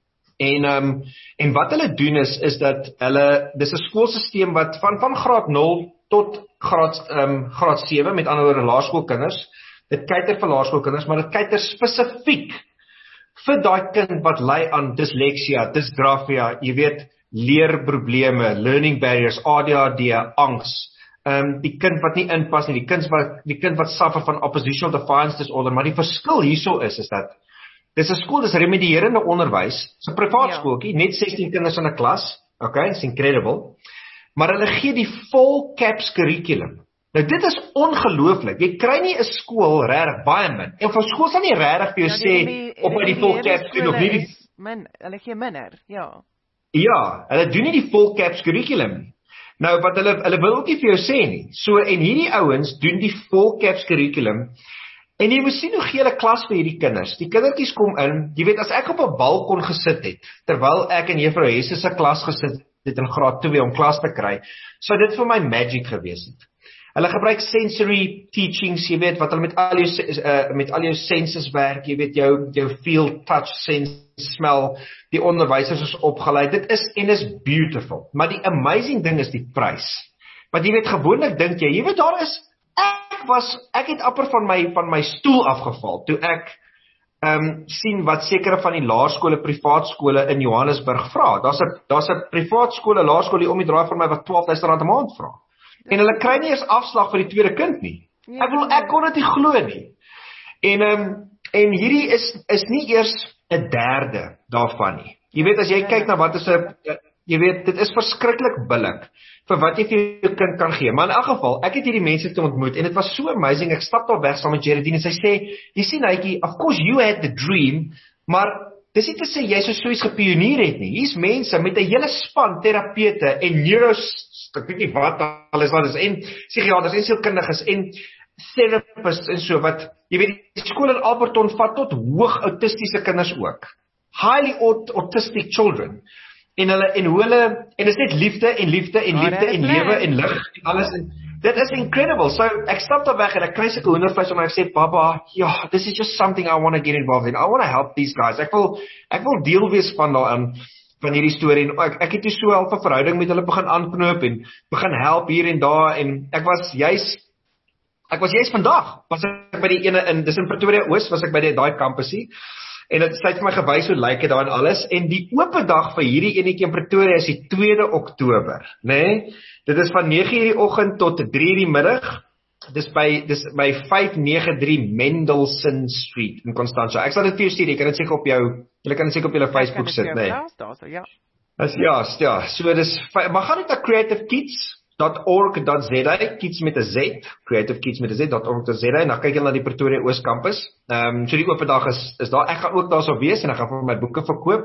En wat hulle doen is dat dis 'n skoolsisteem wat van graad 0 tot graad 7, met ander woorde laerskoolkinders. Dit kyker vir laerskoolkinders, maar dit kyker spesifiek vir daai kind wat ly aan dysleksia, dysgrafia, jy weet, leerprobleme, learning barriers, ADHD, angs. Die kind wat nie inpas nie, die kind wat suffer van oppositional defiance disorder, maar die verskil hierso is dat dis 'n skool, dis remedierende onderwys, dis 'n privaat skooltjie, net 16 kinders in 'n klas, okay, it's incredible, maar hulle gee die full caps curriculum. Nou dit is ongelooflik. Jy kry nie 'n skool regtig baie min. En van skool sal nie regtig vir jou sê op by die full caps doen of nie die hulle gee minder, ja. Ja, hulle doen nie die full caps curriculum nie. Nou wat hulle wil ook nie vir jou sê nie. So en hierdie ouens doen die full caps curriculum. En jy moet sien hoe gee hulle klas vir hierdie kinders. Die kindertjies kom in, jy weet as ek op 'n balkon gesit het terwyl ek in Juffrou Hesse se klas gesit het in graad 2 om klas te kry, sou dit vir my magic gewees het. Hulle gebruik sensory teachings, jy weet wat hulle met al jou senses werk, jy weet jou feel, touch, sense, smell, die onderwysers is opgelei. Dit is beautiful. Maar die amazing ding is die prys. Want jy weet gewoonlik dink jy weet daar is ek het amper van my stoel afgeval toe ek sien wat sekere van die laerskole, privaat skole in Johannesburg vra. Daar's 'n privaat skole, laerskool hier om die draai vir my wat R12,000 'n maand vra. En hulle kry nie eens afslag vir die tweede kind nie. Ek kon dit nie glo nie. En hierdie is nie eers 'n derde daarvan nie. Jy weet as jy kyk na wat is 'n jy weet dit is verskriklik billik vir wat jy vir jou kind kan gee. Maar in elk geval, ek het hierdie mense te ontmoet en dit was so amazing. Ek stap daar weg saam met Geraldine en sy sê, "Jy sien Hytjie, of course you had the dream, maar dis nie te sê jy so iets gepionier het nie. Hier's mense met 'n hele span terapeute en ek weet nie wat alles wat is en psigiaters en sielkundiges en therapists en so wat jy weet die skool in Alberton vat tot hoog autistiese kinders ook. Highly autistic children. En dit is net liefde en lewe en lig en alles en dit is incredible. So ek stap daar weg en ek kry sulke hoendervleis en ek sê Baba, ja, this is just something I want to get involved in. I want to help these guys. Ek wil deel wees van hierdie storie en ek het so 'n verhouding met hulle begin aanknoop en begin help hier en daar en ek was juis vandag was ek by die ene dis in Pretoria Oos was ek by daai kampusie. En dit het vir my gewys hoe lyk dit daar en alles. En die oop dag vir hierdie enetjie in Pretoria is die 2de Oktober, né? Dit is van 9:00 die oggend tot 3:00 die middag. Dis by 593 Mendelssohn Street in Constantia. Ek sal dit vir jou stuur. Jy kan dit seker op julle Facebook sit, né? Ja. So dis maar gaan net na creativekids.org.za, kids met 'n Z, creativekids.org.za en dan kyk jy na die Pretoria Oos kampus. So die oop dag is daar. Ek gaan ook daarso wees en ek gaan vir my boeke verkoop.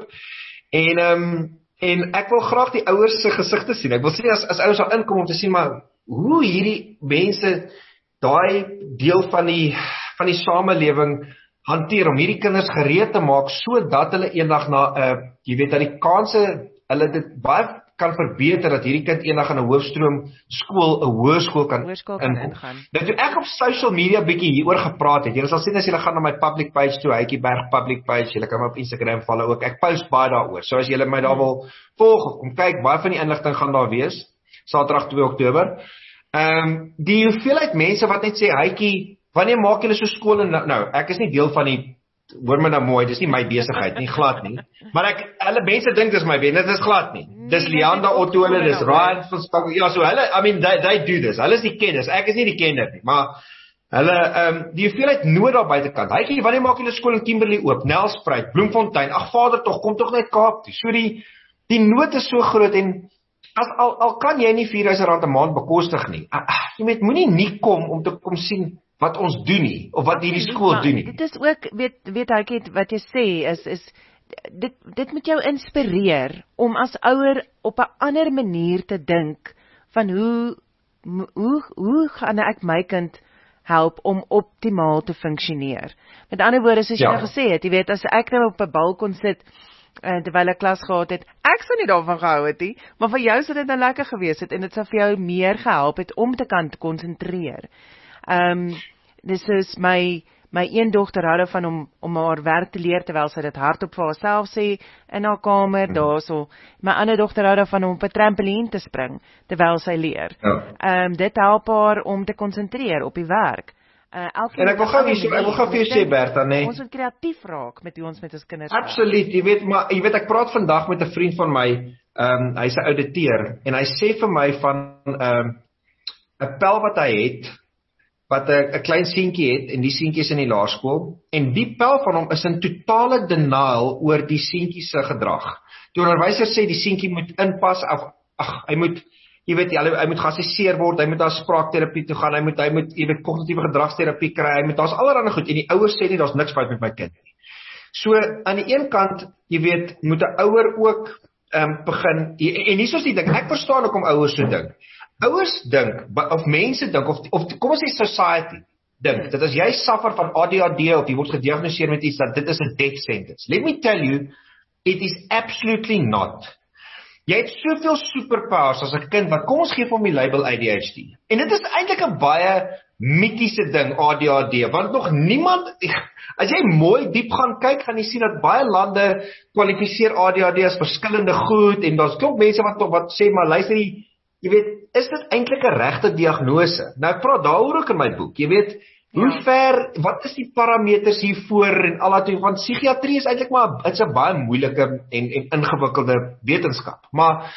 En ek wil graag die ouers se gesigte sien. Ek wil sien as ouers daar inkom om te sien maar hoe hierdie mense daai deel van die samelewing hanteer om hierdie kinders gereed te maak sodat hulle eendag na jy weet dat die kanse hulle dit baie kan verbeter dat hierdie kind eendag in 'n hoofstroom skool, 'n hoërskool kan ingaan. Nou toe ek op social media bietjie hieroor gepraat het. Julle sal sien as julle gaan na my public page toe, Hytjie Berg public page, julle kan my op Instagram follow ook. Ek post baie daaroor. So as julle my daar wil volg of kom kyk, baie van die inligting gaan daar wees. Saterdag 2 Oktober. Die hoeveelheid mense wat net sê Hytjie, wanneer maak julle so skole nou? Ek is nie deel van die hoor my nou mooi, dis nie my besigheid nie, glad nie. Maar hulle mense dink dis my besigheid, dit is glad nie. Dis Leanda Otto, dis Ryan van Spang. Ja, so hulle, I mean they do this. Hulle is die kenners. Ek is nie die kenner nie, maar hulle die hoeveelheid nood daar buitekant. Hytjie, wanneer maak julle skool in Kimberley oop? Nelspruit, Bloemfontein. Ag Vader tog, kom tog net Kaap toe. So die nood is so groot en al kan jy nie R4,000 'n maand bekostig nie. Jy moenie nie kom om te kom sien wat ons doen nie of wat hierdie skool doen nie. Dit is ook weet Hytjie wat jy sê is dit moet jou inspireer om as ouer op 'n ander manier te dink van hoe gaan ek my kind help om optimaal te funksioneer. Met ander woorde soos jy nou gesê het, jy weet as ek nou op 'n balkon sit terwyl ek klas gehad het, ek sou nie daarvan gehou het nie, maar vir jou sou dit nou lekker gewees het en dit sou vir jou meer gehelp het om te kan konsentreer. Dis is my een dogter hou daarvan om haar werk te leer terwyl sy dit hardop vir haarself sê in haar kamer daarso. My ander dogter hou daarvan om op 'n trampolien te spring terwyl sy leer. Dit help haar om te konsentreer op die werk. En ek wil gou vir jou sê Bertha, nee. Ons moet kreatief raak met hoe ons met ons kinders. Absoluut, jy weet ek praat vandag met 'n vriend van my, hy's 'n ouditeur en hy sê vir my van 'n pel wat hy het wat 'n klein seentjie het en die seentjie is in die laerskool en die pel van hom is in totale denial oor die seentjie se gedrag. Die onderwyser sê die seentjie moet inpas hy moet jy weet hy moet geassesseer word, hy moet na spraakterapie toe gaan, hy moet jy weet kognitiewe gedragsterapie kry, daar's allerlei goed en die ouers sê nie daar's niks fout met my kind nie. So aan die een kant, jy weet, moet 'n ouer ook begin en hier is die ding, ek verstaan hoekom ouers so dink. Ouers dink of mense dink of kom ons sê society dink dat as jy suffer van ADHD of jy word gediagnoseer met iets, dat dit is 'n death sentence. Let me tell you, it is absolutely not. Jy het soveel superpowers as 'n kind wat kom ons gee vir hom die label ADHD. En dit is eintlik 'n baie mitiese ding, ADHD, want nog niemand, as jy mooi diep gaan kyk, gaan jy sien dat baie lande kwalifiseer ADHD as verskillende goed en daar's klop mense wat sê maar luister jy weet, is dit eintlik 'n regte diagnose? Nou ek praat daaroor ook in my boek. Jy weet, hoe ver, wat is die parameters hiervoor en al daai, want psigiatrie is eintlik maar dit's 'n baie moeilike en ingewikkelde wetenskap. Maar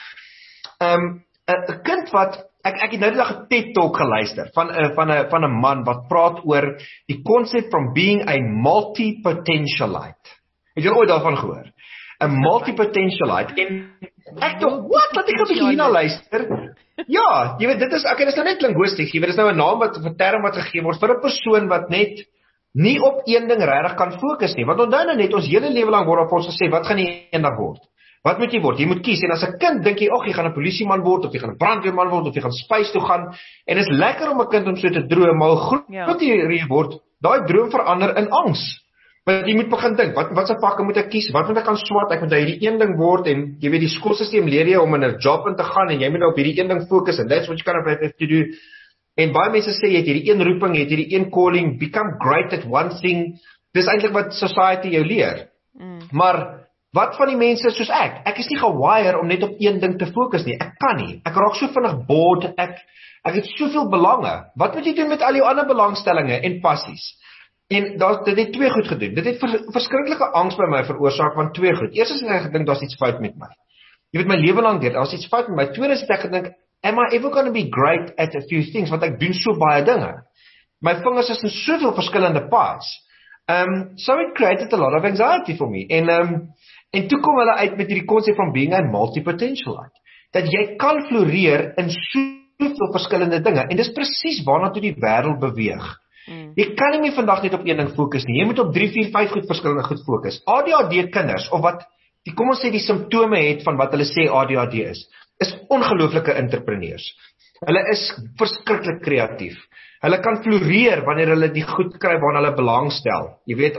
'n kind wat ek het nou die dag 'n TED Talk geluister van 'n man wat praat oor die konsep from being a multi-potentialite. Het jy ooit daarvan gehoor? 'n multi-potentialite en ek dink, wat? Laat ek 'n bietjie hierna luister. Ja, jy weet dit is dis nou net linguisties, jy weet dis nou 'n naam wat 'n term wat gegee word vir 'n persoon wat net nie op een ding regtig kan fokus nie. Want onthou nou net ons hele lewe lank word op ons gesê, wat gaan jy eendag word? Wat moet jy word? Jy moet kies en as 'n kind dink jy, "Ag, jy gaan 'n polisieman word of jy gaan 'n brandweerman word of jy gaan spys toe gaan." En dit is lekker om 'n kind om so te droom, maar groot jy word, daai droom verander in angs. Want jy moet begin dink, wat se pakke moet ek kies? Wat moet ek gaan swat? Ek moet hierdie een ding word en jy weet die skoolstelsel leer jou om in 'n job in te gaan en jy moet op hierdie een ding fokus and that's what you kind of have to do. En baie mense sê jy het hierdie een roeping, jy het hierdie een calling, become great at one thing. Dis eintlik wat society jou leer. Maar wat van die mense soos ek is nie gewire om net op een ding te fokus nie. Ek kan nie. Ek raak so vinnig bored. Ek het soveel belange. Wat moet jy doen met al jou ander belangstellings en passies? En dit het twee goed gedoen. Dit het verskriklike angs by my veroorsaak van twee goed. Eerstens het ek gedink daar's iets fout met my. Jy weet my lewe lank daar's iets fout met my. Tweedens het ek gedink, am I ever going to be great at a few things? Want ek doen so baie dinge. My vingers is in soveel verskillende parts. So it created a lot of anxiety for me. En toe kom hulle uit met hierdie konsep van being a multi-potentialite. Dat jy kan floreer in soveel verskillende dinge. En dis presies waarna toe die wêreld beweeg. Jy kan nie meer vandag net op een ding fokus nie. Jy moet op 3, 4, 5 verskillende goed fokus. ADHD kinders of wat kom ons sê die simptome het van wat hulle sê ADHD is ongelooflike entrepreneurs. Hulle is verskriklik kreatief. Hulle kan floreer wanneer hulle die goed kry waarna hulle belangstel. Jy weet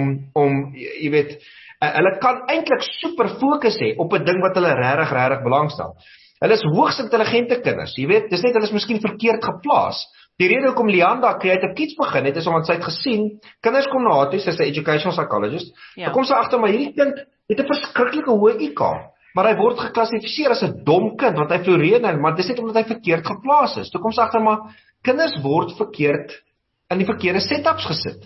jy weet hulle kan eintlik super fokus hê op 'n ding wat hulle regtig belangstel. Hulle is hoogs intelligente kinders. Jy weet, dis net hulle is miskien verkeerd geplaas. Die rede hoekom Leanda Creative Kids begin het is omdat sy het gesien, kinders kom na haar toe, sy's 'n educational psychologist. Dan kom sy agter maar hierdie kind het 'n verskriklike hoë IQ, maar hy word geklassifiseer as 'n dom kind want hy floreer nou, maar dis net omdat hy verkeerd geplaas is. Toe kom sy agter maar kinders word verkeerd in die verkeerde setups gesit.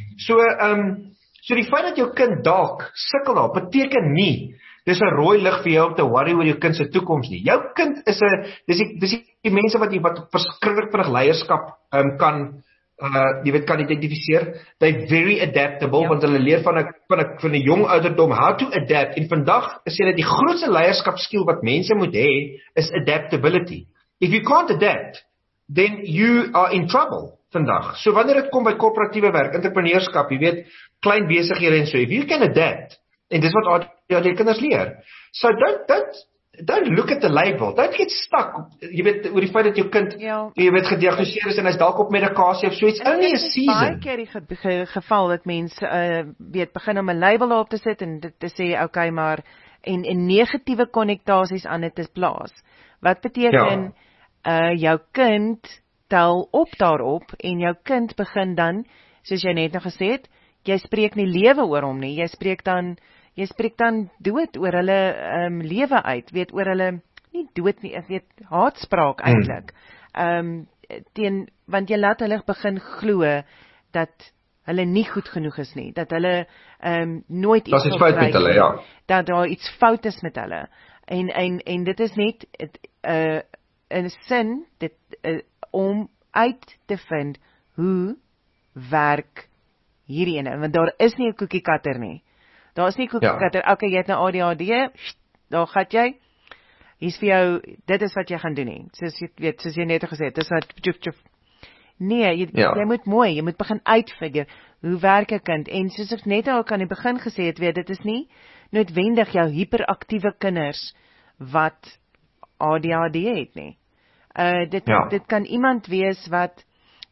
So die feit dat jou kind dalk sukkel daar, beteken nie dis 'n rooi lig vir jou om te worry oor jou kind se toekoms nie. Jou kind is dis die mense wat verskriklik vinnig leierskap kan identifiseer. They're very adaptable want hulle leer van 'n jong ouderdom how to adapt. En vandag is dit die grootste leierskapskill wat mense moet hê is adaptability. If you can't adapt, then you are in trouble vandag. So wanneer dit kom by korporatiewe werk, entrepreneurskap, jy weet, klein besighede en so, if you can adapt, en dis wat ADHD kinders leer. So don't look at the label. Don't get stuck. Jy weet oor die feit dat jou kind jy weet gediagnoseer is en hy's dalk op medikasie of so iets. Only a season. Baie keer die geval dat mense weet begin om 'n label daarop te sit en dit te sê okay, maar en negatiewe konnotasies aan dit te plaas. Wat beteken jou kind tel op daarop en jou kind begin dan, soos jy net nou gesê het, jy spreek nie lewe oor hom nie. Jy spreek dan dood oor hulle lewe uit, weet oor hulle nie dood nie, ek weet haatspraak eintlik. Want jy laat hulle begin glo dat hulle nie goed genoeg is nie, dat hulle nooit iets fout met hulle, dat daar iets fout is met hulle. En dit is net 'n sin om uit te vind hoe werk hierdie ene, want daar is nie 'n koekiekatter nie. Daar is nie 'n koekiekatter. Okay, jy het nou ADHD, daar gaan jy. hier's vir jou, dit is wat jy gaan doen nie. Soos jy weet, soos jy net gesê het, dis wat tjoef. Nee, jy moet jy moet begin uitfigure, hoe werk 'n kind? En soos ek net al aan die begin gesê het, weet, dit is nie noodwendig jou hiperaktiewe kinders wat ADHD het nie. Dit kan iemand wees wat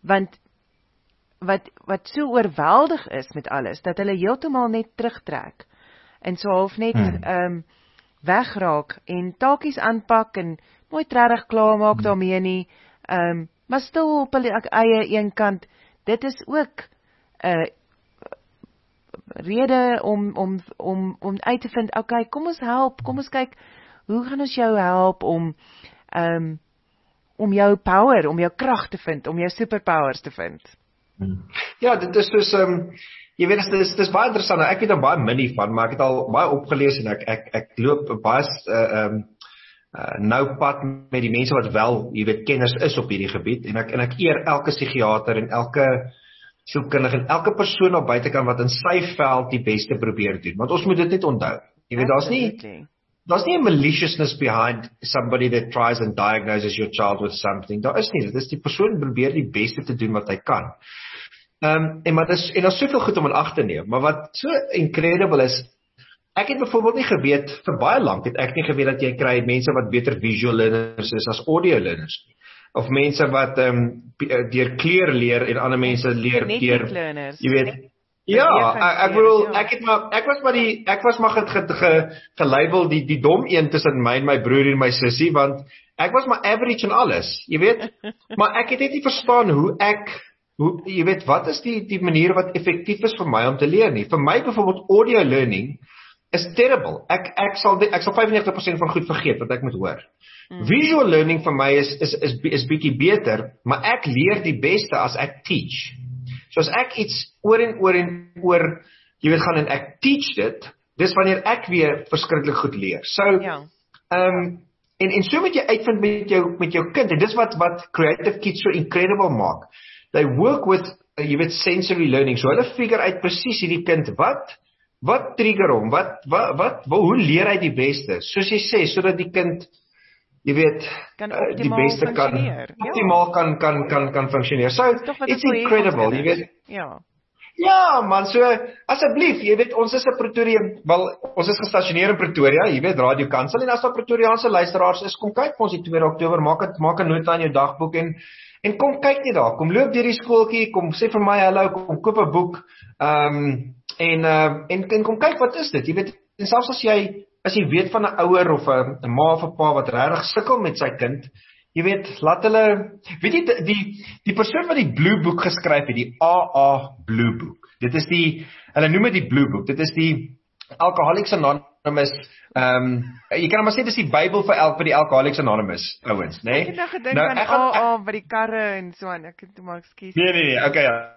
so oorweldig is met alles, dat hulle heeltemal net terugtrek, en so half net wegraak, en taakies aanpak, en nooit regtig klaarmaak daarmee nie, maar stil op hulle eie een kant, dit is ook rede om uit te vind, okay, kom ons help, kom ons kyk, hoe gaan ons jou help om jou power, om jou krag te vind, om jou superpowers te vind. Ja, dit is soos, jy weet, dit is baie interessant, ek weet daar baie min van, maar ek het al baie opgelees, en ek loop baie nou pad met die mense wat wel, jy weet, kenners is op hierdie gebied, en ek eer elke psigiater, en elke sielkundige, en elke persoon op buitekant wat in sy veld die beste probeer doen, want ons moet dit net onthou, jy weet, daar's nie 'n maliciousness behind somebody that tries and diagnoses your child with something, daar is nie, dit is die persoon probeer die beste te doen wat hy kan, en daar's soveel goed om in ag te neem, maar wat so incredible is, ek het byvoorbeeld nie geweet, vir baie lank het ek nie geweet dat jy kry mense wat beter visual learners is as audio learners, of mense wat deur kleur leer en ander mense leer deur, jy weet, ja, ek bedoel, ek was maar gelabel die dom een tussen my en my broer en my sussie, want ek was maar average en alles, jy weet, maar ek het net nie verstaan jy weet, wat is die manier wat effektief is vir my om te leer nie. Vir my byvoorbeeld audio learning is terrible. Ek sal 95% van goed vergeet wat ek moet hoor. Visual learning vir my is bietjie beter, maar ek leer die beste as ek teach. So as ek iets oor en oor, jy weet, gaan en ek teach dit, dis wanneer ek weer verskriklik goed leer. So, en so moet jy uitvind met jou kind, en dis wat Creative Kids so incredible maak. They work with, jy weet, sensory learning, so hulle figure uit presies hierdie kind, wat trigger hom, hoe leer hy die beste, soos jy sê, sodat die kind, jy weet, die beste optimaal kan functioneer. So, it's incredible, jy weet. Ja, man, so, asseblief, jy weet, ons is 'n Pretoria, ons is gestasioneer in Pretoria, jy weet, Radio Kansel, en as daar Pretoriaanse luisteraars is, kom kyk vir ons die 2 Oktober, maak 'n nota in jou dagboek, en kom kyk net daar, kom loop deur die skooltjie, kom sê vir my hallo, kom koop 'n boek, en kom kyk, wat is dit, jy weet, en selfs as jy weet van 'n ouer of 'n ma of 'n pa wat regtig sukkel met sy kind, jy weet, laat hulle, weet jy, die persoon wat die Blue Book geskryf het, die AA Blue Book, dit is hulle noem dit die Blue Book, dit is die Alcoholics Anonymous, jy kan maar sê, dit is die Bybel vir die Alcoholics Anonymous ouens, né? Ek het nou gedink aan AA by die karre en so aan, ek het toe maar ekskuus. Nee, okay, ja.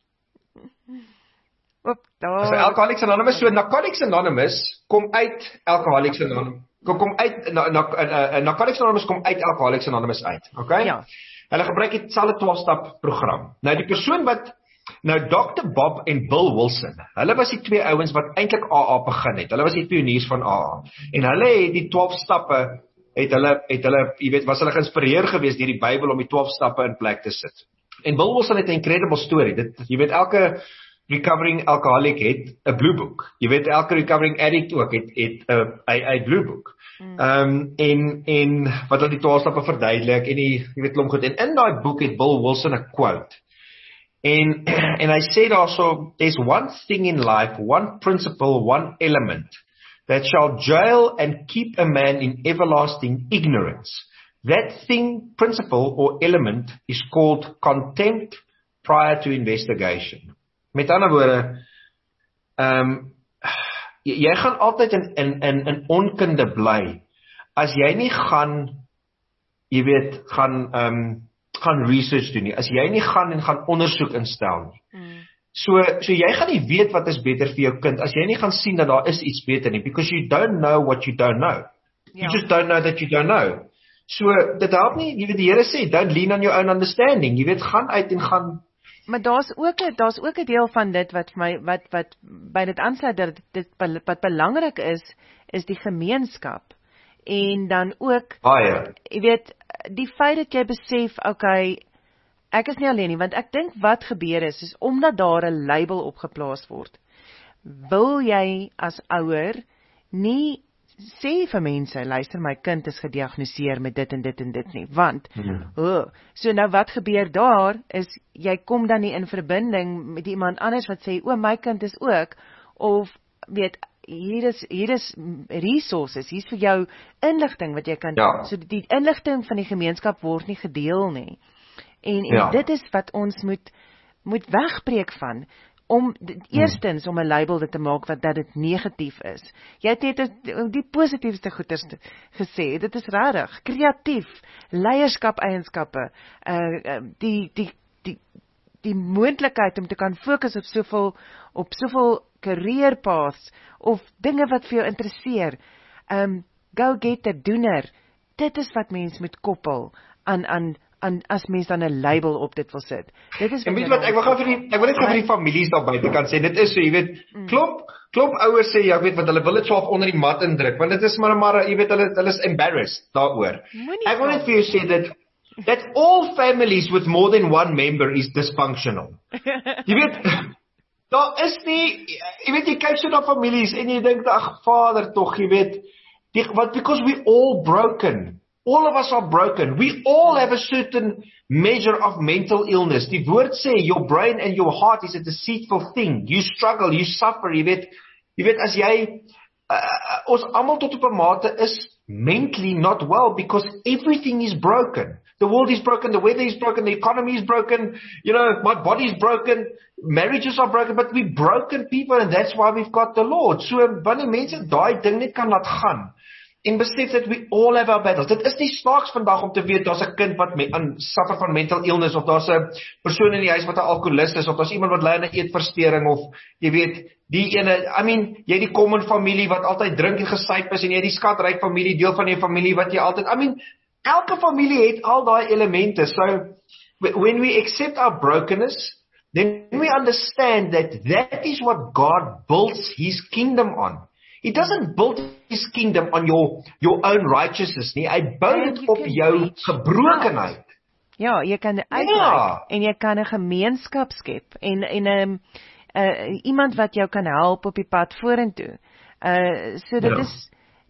Oop, daar. So Alcoholics Anonymous, so Narcotics Anonymous kom uit Alcoholics Anonymous, Narcotics Anonymous kom uit Alcoholics Anonymous uit, okay? Ja. Hulle gebruik dieselfde 12-stap program. Nou die persoon Dr. Bob en Bill Wilson, hulle was die 2 ouens wat eintlik AA begin het. Hulle was die pioniers van AA. En hulle het die 12 stappe, het hulle, jy weet, was hulle geïnspireer gewees deur die Bybel om die 12 stappe in plek te sit. En Bill Wilson het 'n incredible story. Jy weet, elke recovering alcoholic het 'n Blue Book. Jy weet, elke recovering addict ook het 'n Blue Book. En wat hulle die 12 stappe verduidelik en jy weet klomp goed. En in daai boek het Bill Wilson 'n quote. En hy sê daarso, there's one thing in life, one principle, one element that shall jail and keep a man in everlasting ignorance. That thing, principle or element is called contempt prior to investigation. Met ander woorde, jy gaan altyd in onkunde bly as jy nie gaan, jy weet, gaan research doen nie, as jy nie gaan ondersoek instel nie. So jy gaan nie weet wat is beter vir jou kind, as jy nie gaan sien dat daar is iets beter nie, because you don't know what you don't know. You just don't know that you don't know. So, dit help nie, jy weet, die Here sê, don't lean on your own understanding, jy weet, gaan uit en gaan. Maar daar's ook 'n deel van dit wat by dit aansluit, dat dit wat belangrik is die gemeenskap. En dan ook, Baie. jy weet, die feit dat jy besef, okay, ek is nie alleen nie, want ek dink wat gebeur is omdat daar 'n label opgeplaas word, wil jy as ouer nie sê vir mense, luister, my kind is gediagnoseer met dit en dit en dit nie, want, so nou wat gebeur daar, is, jy kom dan nie in verbinding met iemand anders wat sê, my kind is ook, of, weet, hier is resources, hier is vir jou inligting wat jy kan, so die inligting van die gemeenskap word nie gedeel nie, en dit is wat ons moet wegbreek van, om eerstens om 'n label te maak dat dit negatief is. Jy het net die positiefste goeders gesê, dit is regtig, kreatief, leierskap eienskappe, die moontlikheid om te kan fokus op soveel career paths, of dinge wat vir jou interesseer, go-getter, doener, dit is wat mens moet koppel aan as mens dan 'n label op dit wil sit. Dit is en weet wat, ek wil net vir die families daar buite kan sê, dit is so, jy weet, klop ouers sê, ja, weet wat, hulle wil dit so af onder die mat indruk, want dit is maar jy weet, hulle is embarrassed daaroor. Ek wil net vir jou sê that all families with more than one member is dysfunctional. Jy weet, daar is nie, jy weet, jy kyk so na families, en jy dink, ag, Vader tog, jy weet, because we all broken. All of us are broken. We all have a certain measure of mental illness. Die woord sê, your brain and your heart is a deceitful thing. You struggle, you suffer, jy weet as jy, ons almal tot op 'n mate is mentally not well, because everything is broken. The world is broken, the weather is broken, the economy is broken, my body is broken, marriages are broken, but we're broken people, and that's why we've got the Lord. So, wanneer mense daai ding net kan laat gaan, en besef dat we all have our battles. Dit is nie snaaks vandag om te weet, daar's 'n kind wat suffer van mental illness, of daar's 'n persoon in die huis wat 'n alkoholist is, of daar's iemand wat ly aan 'n eetversteuring, of jy weet, die ene, jy die common familie wat altyd drink en gesyp is, en jy die skatryk familie, deel van jou familie wat jy altyd, elke familie het al daai elemente. So, when we accept our brokenness, then we understand that is what God builds His kingdom on. He doesn't build His kingdom on your own righteousness nie. Hy bou dit op jou gebrokenheid. Ja, jy kan uitreik, en jy kan 'n gemeenskap skep, en iemand wat jou kan help op die pad vorentoe. So dit is,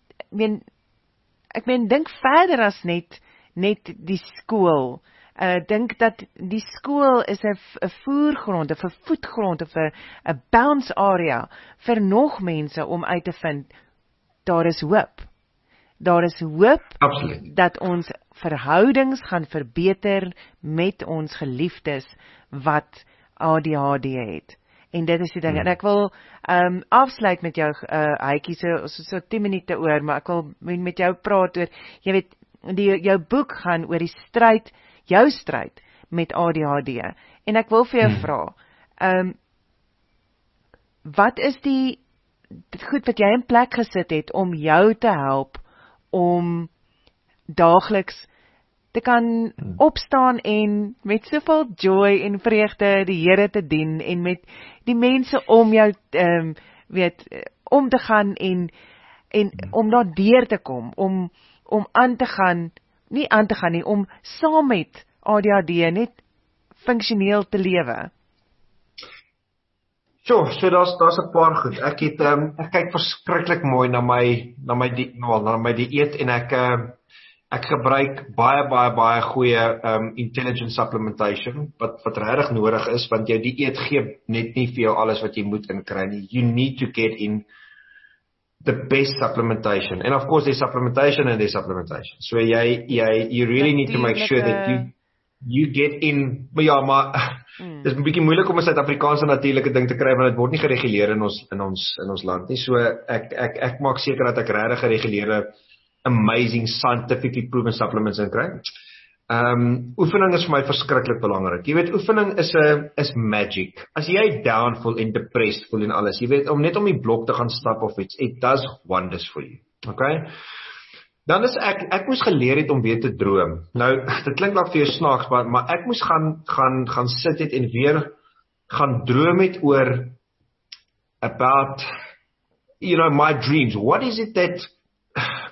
ek meen, dink verder as net die skool. Dink dat die skool is 'n voergrond, 'n voetgrond, of 'n bounce area vir nog mense om uit te vind, daar is hoop. Daar is hoop. Absoluut. Dat ons verhoudings gaan verbeter met ons geliefdes wat ADHD het. En dit is die ding. En ek wil afsluit met jou, Heitjie, so 10 minute oor, maar ek wil met jou praat oor, jy weet, jou boek gaan oor jou stryd met ADHD. En ek wil vir jou vra, wat is die goed wat jy in plek gesit het om jou te help om daagliks te kan opstaan en met soveel joy en vreugde die Here te dien, en met die mense om jou om te gaan, en om daardeur te kom, om aan te gaan, om saam met ADHD net funksioneel te lewe. So daar's 'n paar goed. Ek kyk verskriklik mooi na my dieet, en ek gebruik baie goeie intelligent supplementation wat regtig nodig is, want jou dieet gee net nie vir jou alles wat jy moet inkry nie. You need to get in the best supplementation. And of course there's supplementation and there's supplementation. So you really need to make sure that you get in, maar dit is 'n bietjie moeilik om 'n Suid-Afrikaanse natuurlike ding te kry, want dit word nie gereguleer in ons land nie. So ek maak seker dat ek regtig gereguleerde amazing scientifically proven supplements inkry. Oefening is vir my verskriklik belangrik. Jy weet, oefening is magic. As jy down voel en depressed voel en alles, jy weet, om net om die blok te gaan stap of iets, it does wonders for you. Okay? Dan is ek moes geleer het om weer te droom. Nou, dit klink dalk vir jou snaaks, maar ek moes gaan sit het en weer gaan droom het oor about my dreams. What is it that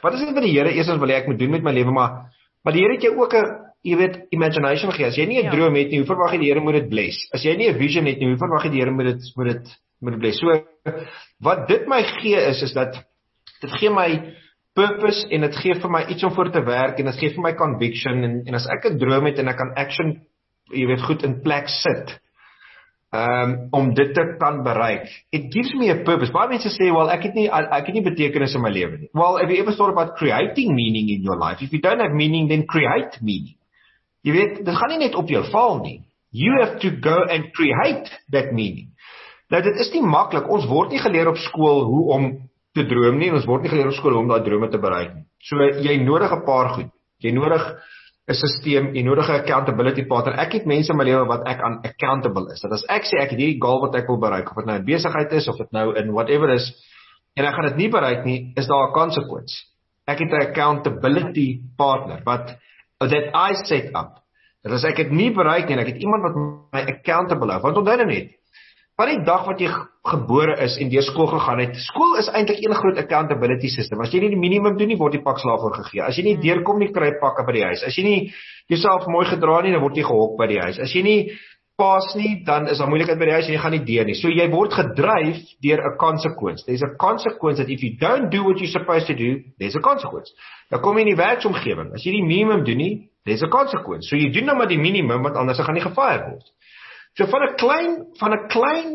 wat is dit wat die Here eerstens wil hê ek moet doen met my lewe, maar die Here het jou ook 'n, jy weet, imagination gegee. As jy nie 'n droom het nie, hoe verwag jy die Here moet dit bless? As jy nie 'n vision het nie, hoe verwag jy die Here moet dit bless? So, wat dit my gee is dat dit gee my purpose en dit gee vir my iets om voor te werk en dit gee vir my conviction en as ek 'n droom het en ek kan action, jy weet, goed in plek sit, om dit te kan bereik. It gives me a purpose. Baie mense sê, well, ek het nie betekenis in my lewe nie. Well, have you ever thought about creating meaning in your life? If you don't have meaning, then create meaning. Jy weet, dit gaan nie net op jou val nie. You have to go and create that meaning. Nou, dit is nie maklik. Ons word nie geleer op skool hoe om te droom nie, en ons word nie geleer op skool hoe om daai drome te bereik nie. So, jy nodig 'n paar goed. Jy nodig 'n stelsel, jy nodig 'n accountability partner. Ek het mense in my lewe wat ek aan accountable is. Dat as ek sê ek het hierdie goal wat ek wil bereik, of dit nou 'n besigheid is, of dit nou in whatever is, en ek gaan dit nie bereik nie, is daar 'n consequence. Ek het 'n accountability partner that I set up. Dat as ek dit nie bereik nie, en ek het iemand wat my accountable hou, want onthou nou net, van die dag wat jy gebore is en deur skool gegaan het, skool is eintlik een groot accountability system. As jy nie die minimum doen nie, word jy pak slaaf voor gegee. As jy nie deurkom nie, kry jy pakke by die huis. As jy nie jouself mooi gedra nie, dan word jy gehok by die huis. As jy nie pas nie, dan is daar moeilikheid by die huis en jy gaan nie deur nie. So jy word gedryf deur 'n consequence. There's a consequence that if you don't do what you're supposed to do, there's a consequence. Dan kom jy in die werksomgewing. As jy die minimum doen nie, there's a consequence. So jy doen nou maar die minimum, want anders gaan jy gefire word. So van 'n klein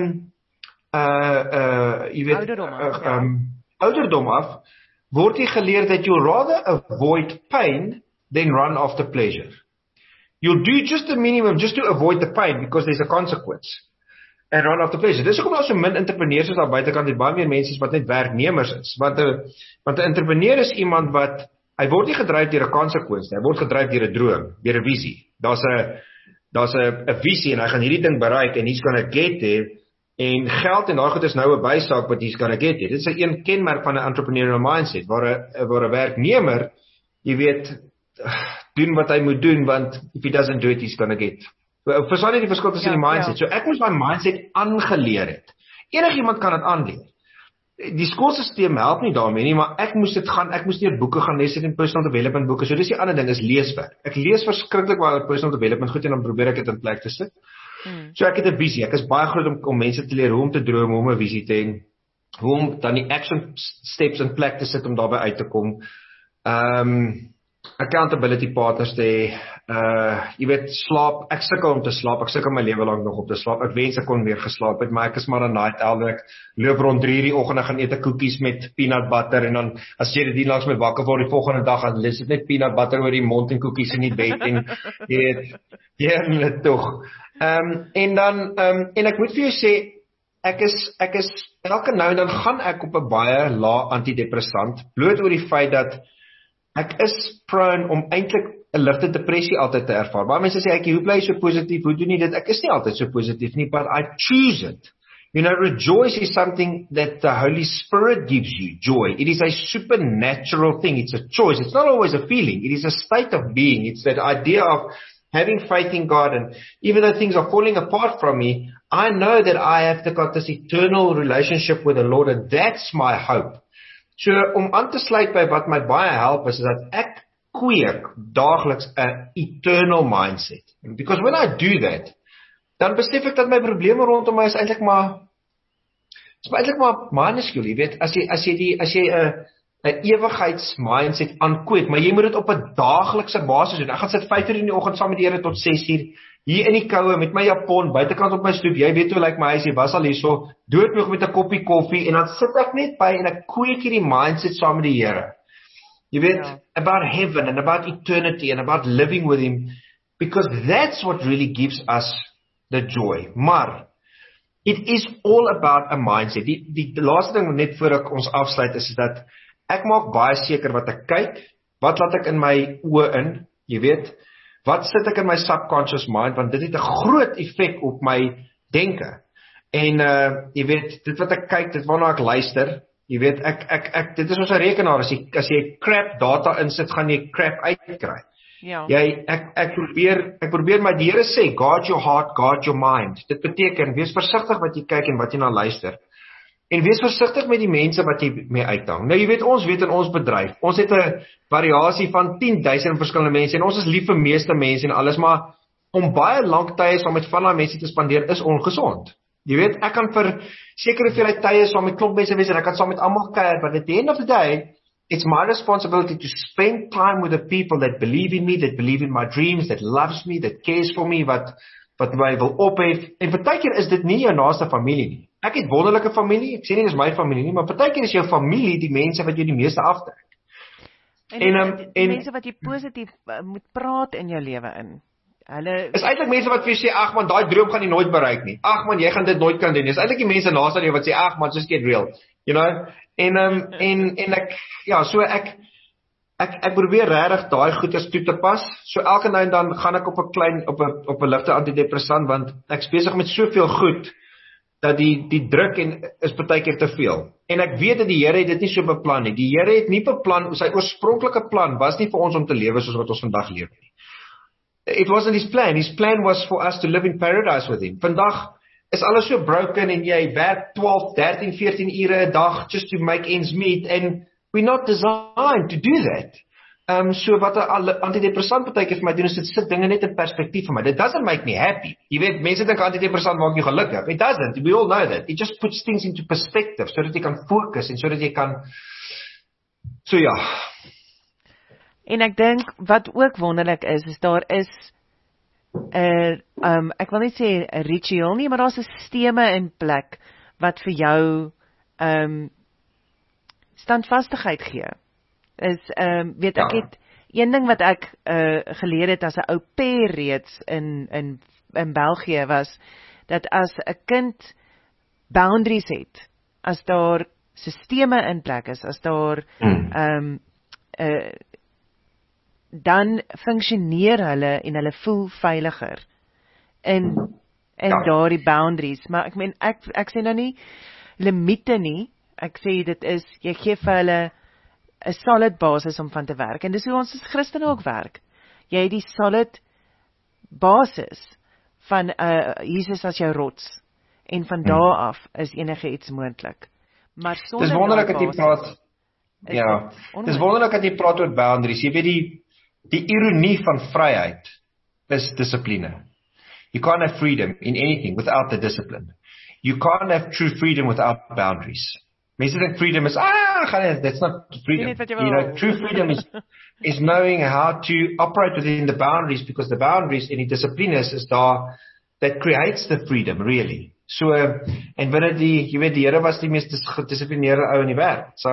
jy weet, ouderdom af, word jy geleer that you rather avoid pain than run after pleasure. You'll do just the minimum just to avoid the pain because there's a consequence. And run after pleasure. Dis hoekom daar so min entrepreneurs is daar buitekant, en baie meer mense wat net werknemers is. Want 'n entrepreneur is iemand wat, hy word nie gedryf deur 'n consequence, hy word gedryf deur 'n droom, deur 'n visie. Daar's 'n visie en hy gaan hierdie ding bereik en he's gonna get there, en geld en daai goed is nou 'n bysaak wat he's gonna get there. Dit is 'n kenmerk van 'n entrepreneurial mindset waar 'n werknemer, jy weet, doen wat hy moet doen, want if he doesn't do it, he's gonna get. Verstaan jy die verskil tussen die mindset? So ek moes my mindset aangeleer het. Enigiemand kan dit aanleer. Die skoolstelsel help nie daarmee nie, maar ek moes deur boeke gaan lees en personal development boeke. So dis die ander ding, is leeswerk. Ek lees verskriklik baie oor personal development goed en dan probeer ek dit in plek te sit. So ek het 'n visie. Ek is baie groot om mense te leer hoe om te droom, hoe om 'n visie te hê, hoe om dan die action steps in plek te sit om daarby uit te kom. Accountability partners te hê. Jy weet, slaap, ek sukkel om te slaap, ek sukkel my lewe lank nog om te slaap, ek wens ek kon meer geslaap het, maar ek is maar 'n night owl, ek loop rond 3:00 die oggend en gaan eet 'n koekies met peanut butter, en dan, as jy dit langs my wakker word die volgende dag, dan lees dit net peanut butter oor die mond en koekies in die bed, en jy weet, net tog. En dan, en ek moet vir jou sê, ek is, elke nou en dan gaan ek op 'n baie lae antidepressant, bloot oor die feit dat ek is prone om eintlik 'n ligte depressie altyd te ervaar. Baie mense sê, hoe bly jy so positief, hoe doen jy dit? Ek is nie altyd so positief nie, but I choose it. You know, rejoice is something that the Holy Spirit gives you, joy. It is a supernatural thing, it's a choice. It's not always a feeling, it is a state of being. It's that idea of having faith in God, and even though things are falling apart from me, I know that I have got this eternal relationship with the Lord, and that's my hope. So, om aan te sluit by wat my baie help is dat ek kweek daagliks 'n eternal mindset. Because when I do that, dan besef ek dat my probleme rondom my is eintlik maar minuscule, jy weet, as jy 'n ewigheidsmindset aankweek, maar jy moet dit op 'n daaglikse basis doen. Ek gaan sit 5:00 in die oggend saam met die Here tot 6:00, hier in die koue met my japon, buitekant op my stoep, jy weet hoe lyk my huis, jy was al hierso, doodmoeg met 'n koppie koffie, en dan sit ek net by en ek kweek hierdie mindset saam met die Here. You weet, about heaven and about eternity and about living with Him, because that's what really gives us the joy. Maar, it is all about a mindset. Die laaste ding net voor ek ons afsluit is dat ek maak baie seker wat ek kyk, wat laat ek in my oë in, jy weet, wat sit ek in my subconscious mind, want dit het 'n groot effek op my denke. En jy weet, dit wat ek kyk, dit waarna ek luister, jy weet, dit is ons 'n rekenaar, as jy crap data insit, gaan jy crap uitkry. Ja. Ek probeer maar die Here sê, guard your heart, guard your mind. Dit beteken, wees versigtig wat jy kyk en wat jy na luister. En wees versigtig met die mense wat jy mee uithang. Nou jy weet in ons bedryf, ons het 'n variasie van 10,000 verskillende mense en ons is lief vir meeste mense en alles, maar om baie lank tye saam met van daai mense te spandeer is ongesond. Jy weet, ek kan vir sekere hoeveelheid tye saam met klomp mense wees en ek kan saam met almal kuier, but at the end of the day, it's my responsibility to spend time with the people that believe in me, that believe in my dreams, that loves me, that cares for me, wat my wil ophef. En partykeer is dit nie jou naaste familie nie. Ek het wonderlike familie, ek sê nie dis my familie nie, maar partykeer is jou familie die mense wat jou die meeste aftrek. En mense wat jy positief moet praat in jou lewe in. Hulle is eintlik mense wat vir jou sê, ag man, daai droom gaan jy nooit bereik nie. Ag man, jy gaan dit nooit kan doen. Dis eintlik die mense naaste aan jou wat sê, ag man, just get real. You know? En ek probeer regtig daai goeders toe te pas. So elke nou en dan gaan ek op 'n ligte antidepressant want ek is besig met soveel goed dat die druk is partykeer te veel. En ek weet dat die Here het dit nie so beplan nie. Die Here het nie beplan, sy oorspronklike plan was nie vir ons om te lewe soos wat ons vandag leef nie. It wasn't his plan. His plan was for us to live in paradise with him. Vandag is alles so broken en jy werk 12, 13, 14 ure 'n dag just to make ends meet and we're not designed to do that. So wat 'n antidepressant partykeer vir my doen is dit sit dinge net in perspektief vir my. It doesn't make me happy. Jy weet, mense dink antidepressant maak jou gelukkig. It doesn't. We all know that. It just puts things into perspective sodat jy kan fokus en sodat jy kan so ja. En ek dink wat ook wonderlik is daar is ek wil nie sê 'n ritueel nie, maar daar's 'n stelsel in plek wat vir jou standvastigheid gee. Weet ek het een ding wat ek geleer het as 'n ou pair reeds in België was dat as 'n kind boundaries het, as daar sisteme in plek is, as daar dan funksioneer hulle en hulle voel veiliger in daardie boundaries. Maar ek meen ek sê nou nie limite nie. Ek sê dit is jy gee vir hulle 'n solid basis om van te werk. En dis hoe ons as Christene ook werk. Jy het die solid basis van Jesus as jou rots. En van daar af is enige iets moontlik. Maar sonder dis wonderlik dat jy praat. Ja. Dis wonderlik dat jy praat oor boundaries. Jy weet die ironie van vryheid is dissipline. You can't have freedom in anything without the discipline. You can't have true freedom without boundaries. Mense dink freedom is that's not freedom. You know, true freedom is knowing how to operate within the boundaries because the boundaries en die dissiplines is daar that creates the freedom really. So en binne jy weet die Here was die mees gedissiplineerde ou in die wêreld. So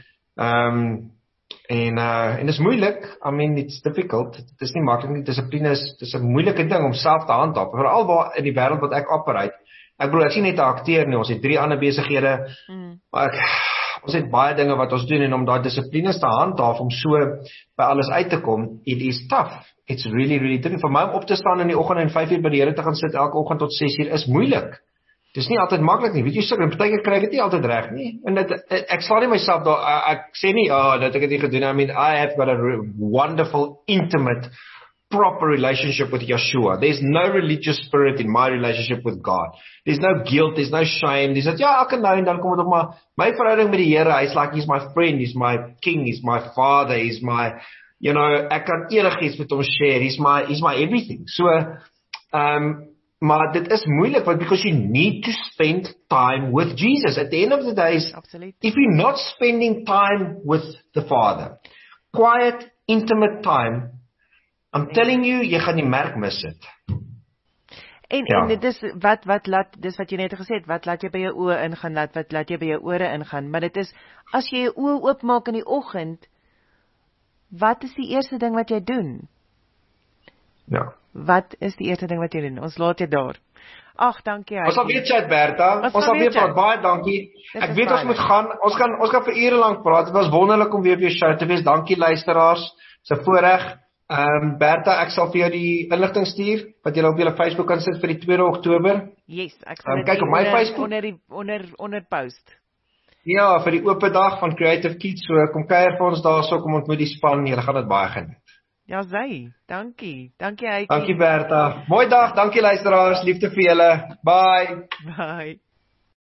en dis moeilik. I mean it's difficult. Dit is nie maklik nie. Dissipline is 'n moeilike ding om self te handhaaf. Veral waar in die wêreld wat ek operate. Ek bedoel, ek sien net 'n akteur nie, ons het 3 ander besighede, maar ons het baie dinge wat ons doen, en om daai dissiplines te handhaaf, om so by alles uit te kom, it is tough, it's really, really tough, vir my om op te staan in die oggend en 5 uur by die Here te gaan sit, elke oggend tot 6 uur, is moeilik, dis nie altyd maklik nie, weet jy, so, en partykeer kry ek dit nie altyd reg nie, en ek slaan nie myself daar, ek sê nie, dat ek het nie gedoen, I mean, I have got a wonderful, intimate, proper relationship with Yeshua. There's no religious spirit in my relationship with God. There's no guilt, there's no shame. There's that, elke nou en dan kom dit op, maar my verhouding met die Here, he's my friend, he's my king, he's my father, he's my, you know, ek kan enigiets met hom share, he's my everything. So, maar dit is moeilik, because you need to spend time with Jesus. At the end of the day, if you're not spending time with the Father, quiet, intimate time, I'm telling you, jy gaan die merk mis sit. En dit is dis wat jy net gesê het, wat laat jy by jou oë ingaan, wat laat jy by jou ore ingaan, maar dit is, as jy jou oë oopmaak in die oggend, wat is die eerste ding wat jy doen? Ja. Wat is die eerste ding wat jy doen? Ons laat jy daar. Ag, dankie. Ons sal weer chat, Bertha. Ons sal weer praat. Baie dankie. Ek weet ons moet gaan. Ons gaan vir ure lank praat. Dit was wonderlik om weer op jou show te wees. Dankie luisteraars. Dis 'n voorreg. Bertha, ek sal vir jou die inligting stuur wat jy op jou Facebook kan sit vir die 2 Oktober. Yes, ek sal kyk op my Facebook onder post. Ja, vir die oop dag van Creative Kids, so kom kuier vir ons daarso, kom ontmoet die span, julle gaan dit baie geniet. Ja, dankie. Dankie Heidi. Dankie Bertha. Mooi dag, dankie luisteraars, liefde vir julle. Bye. Bye.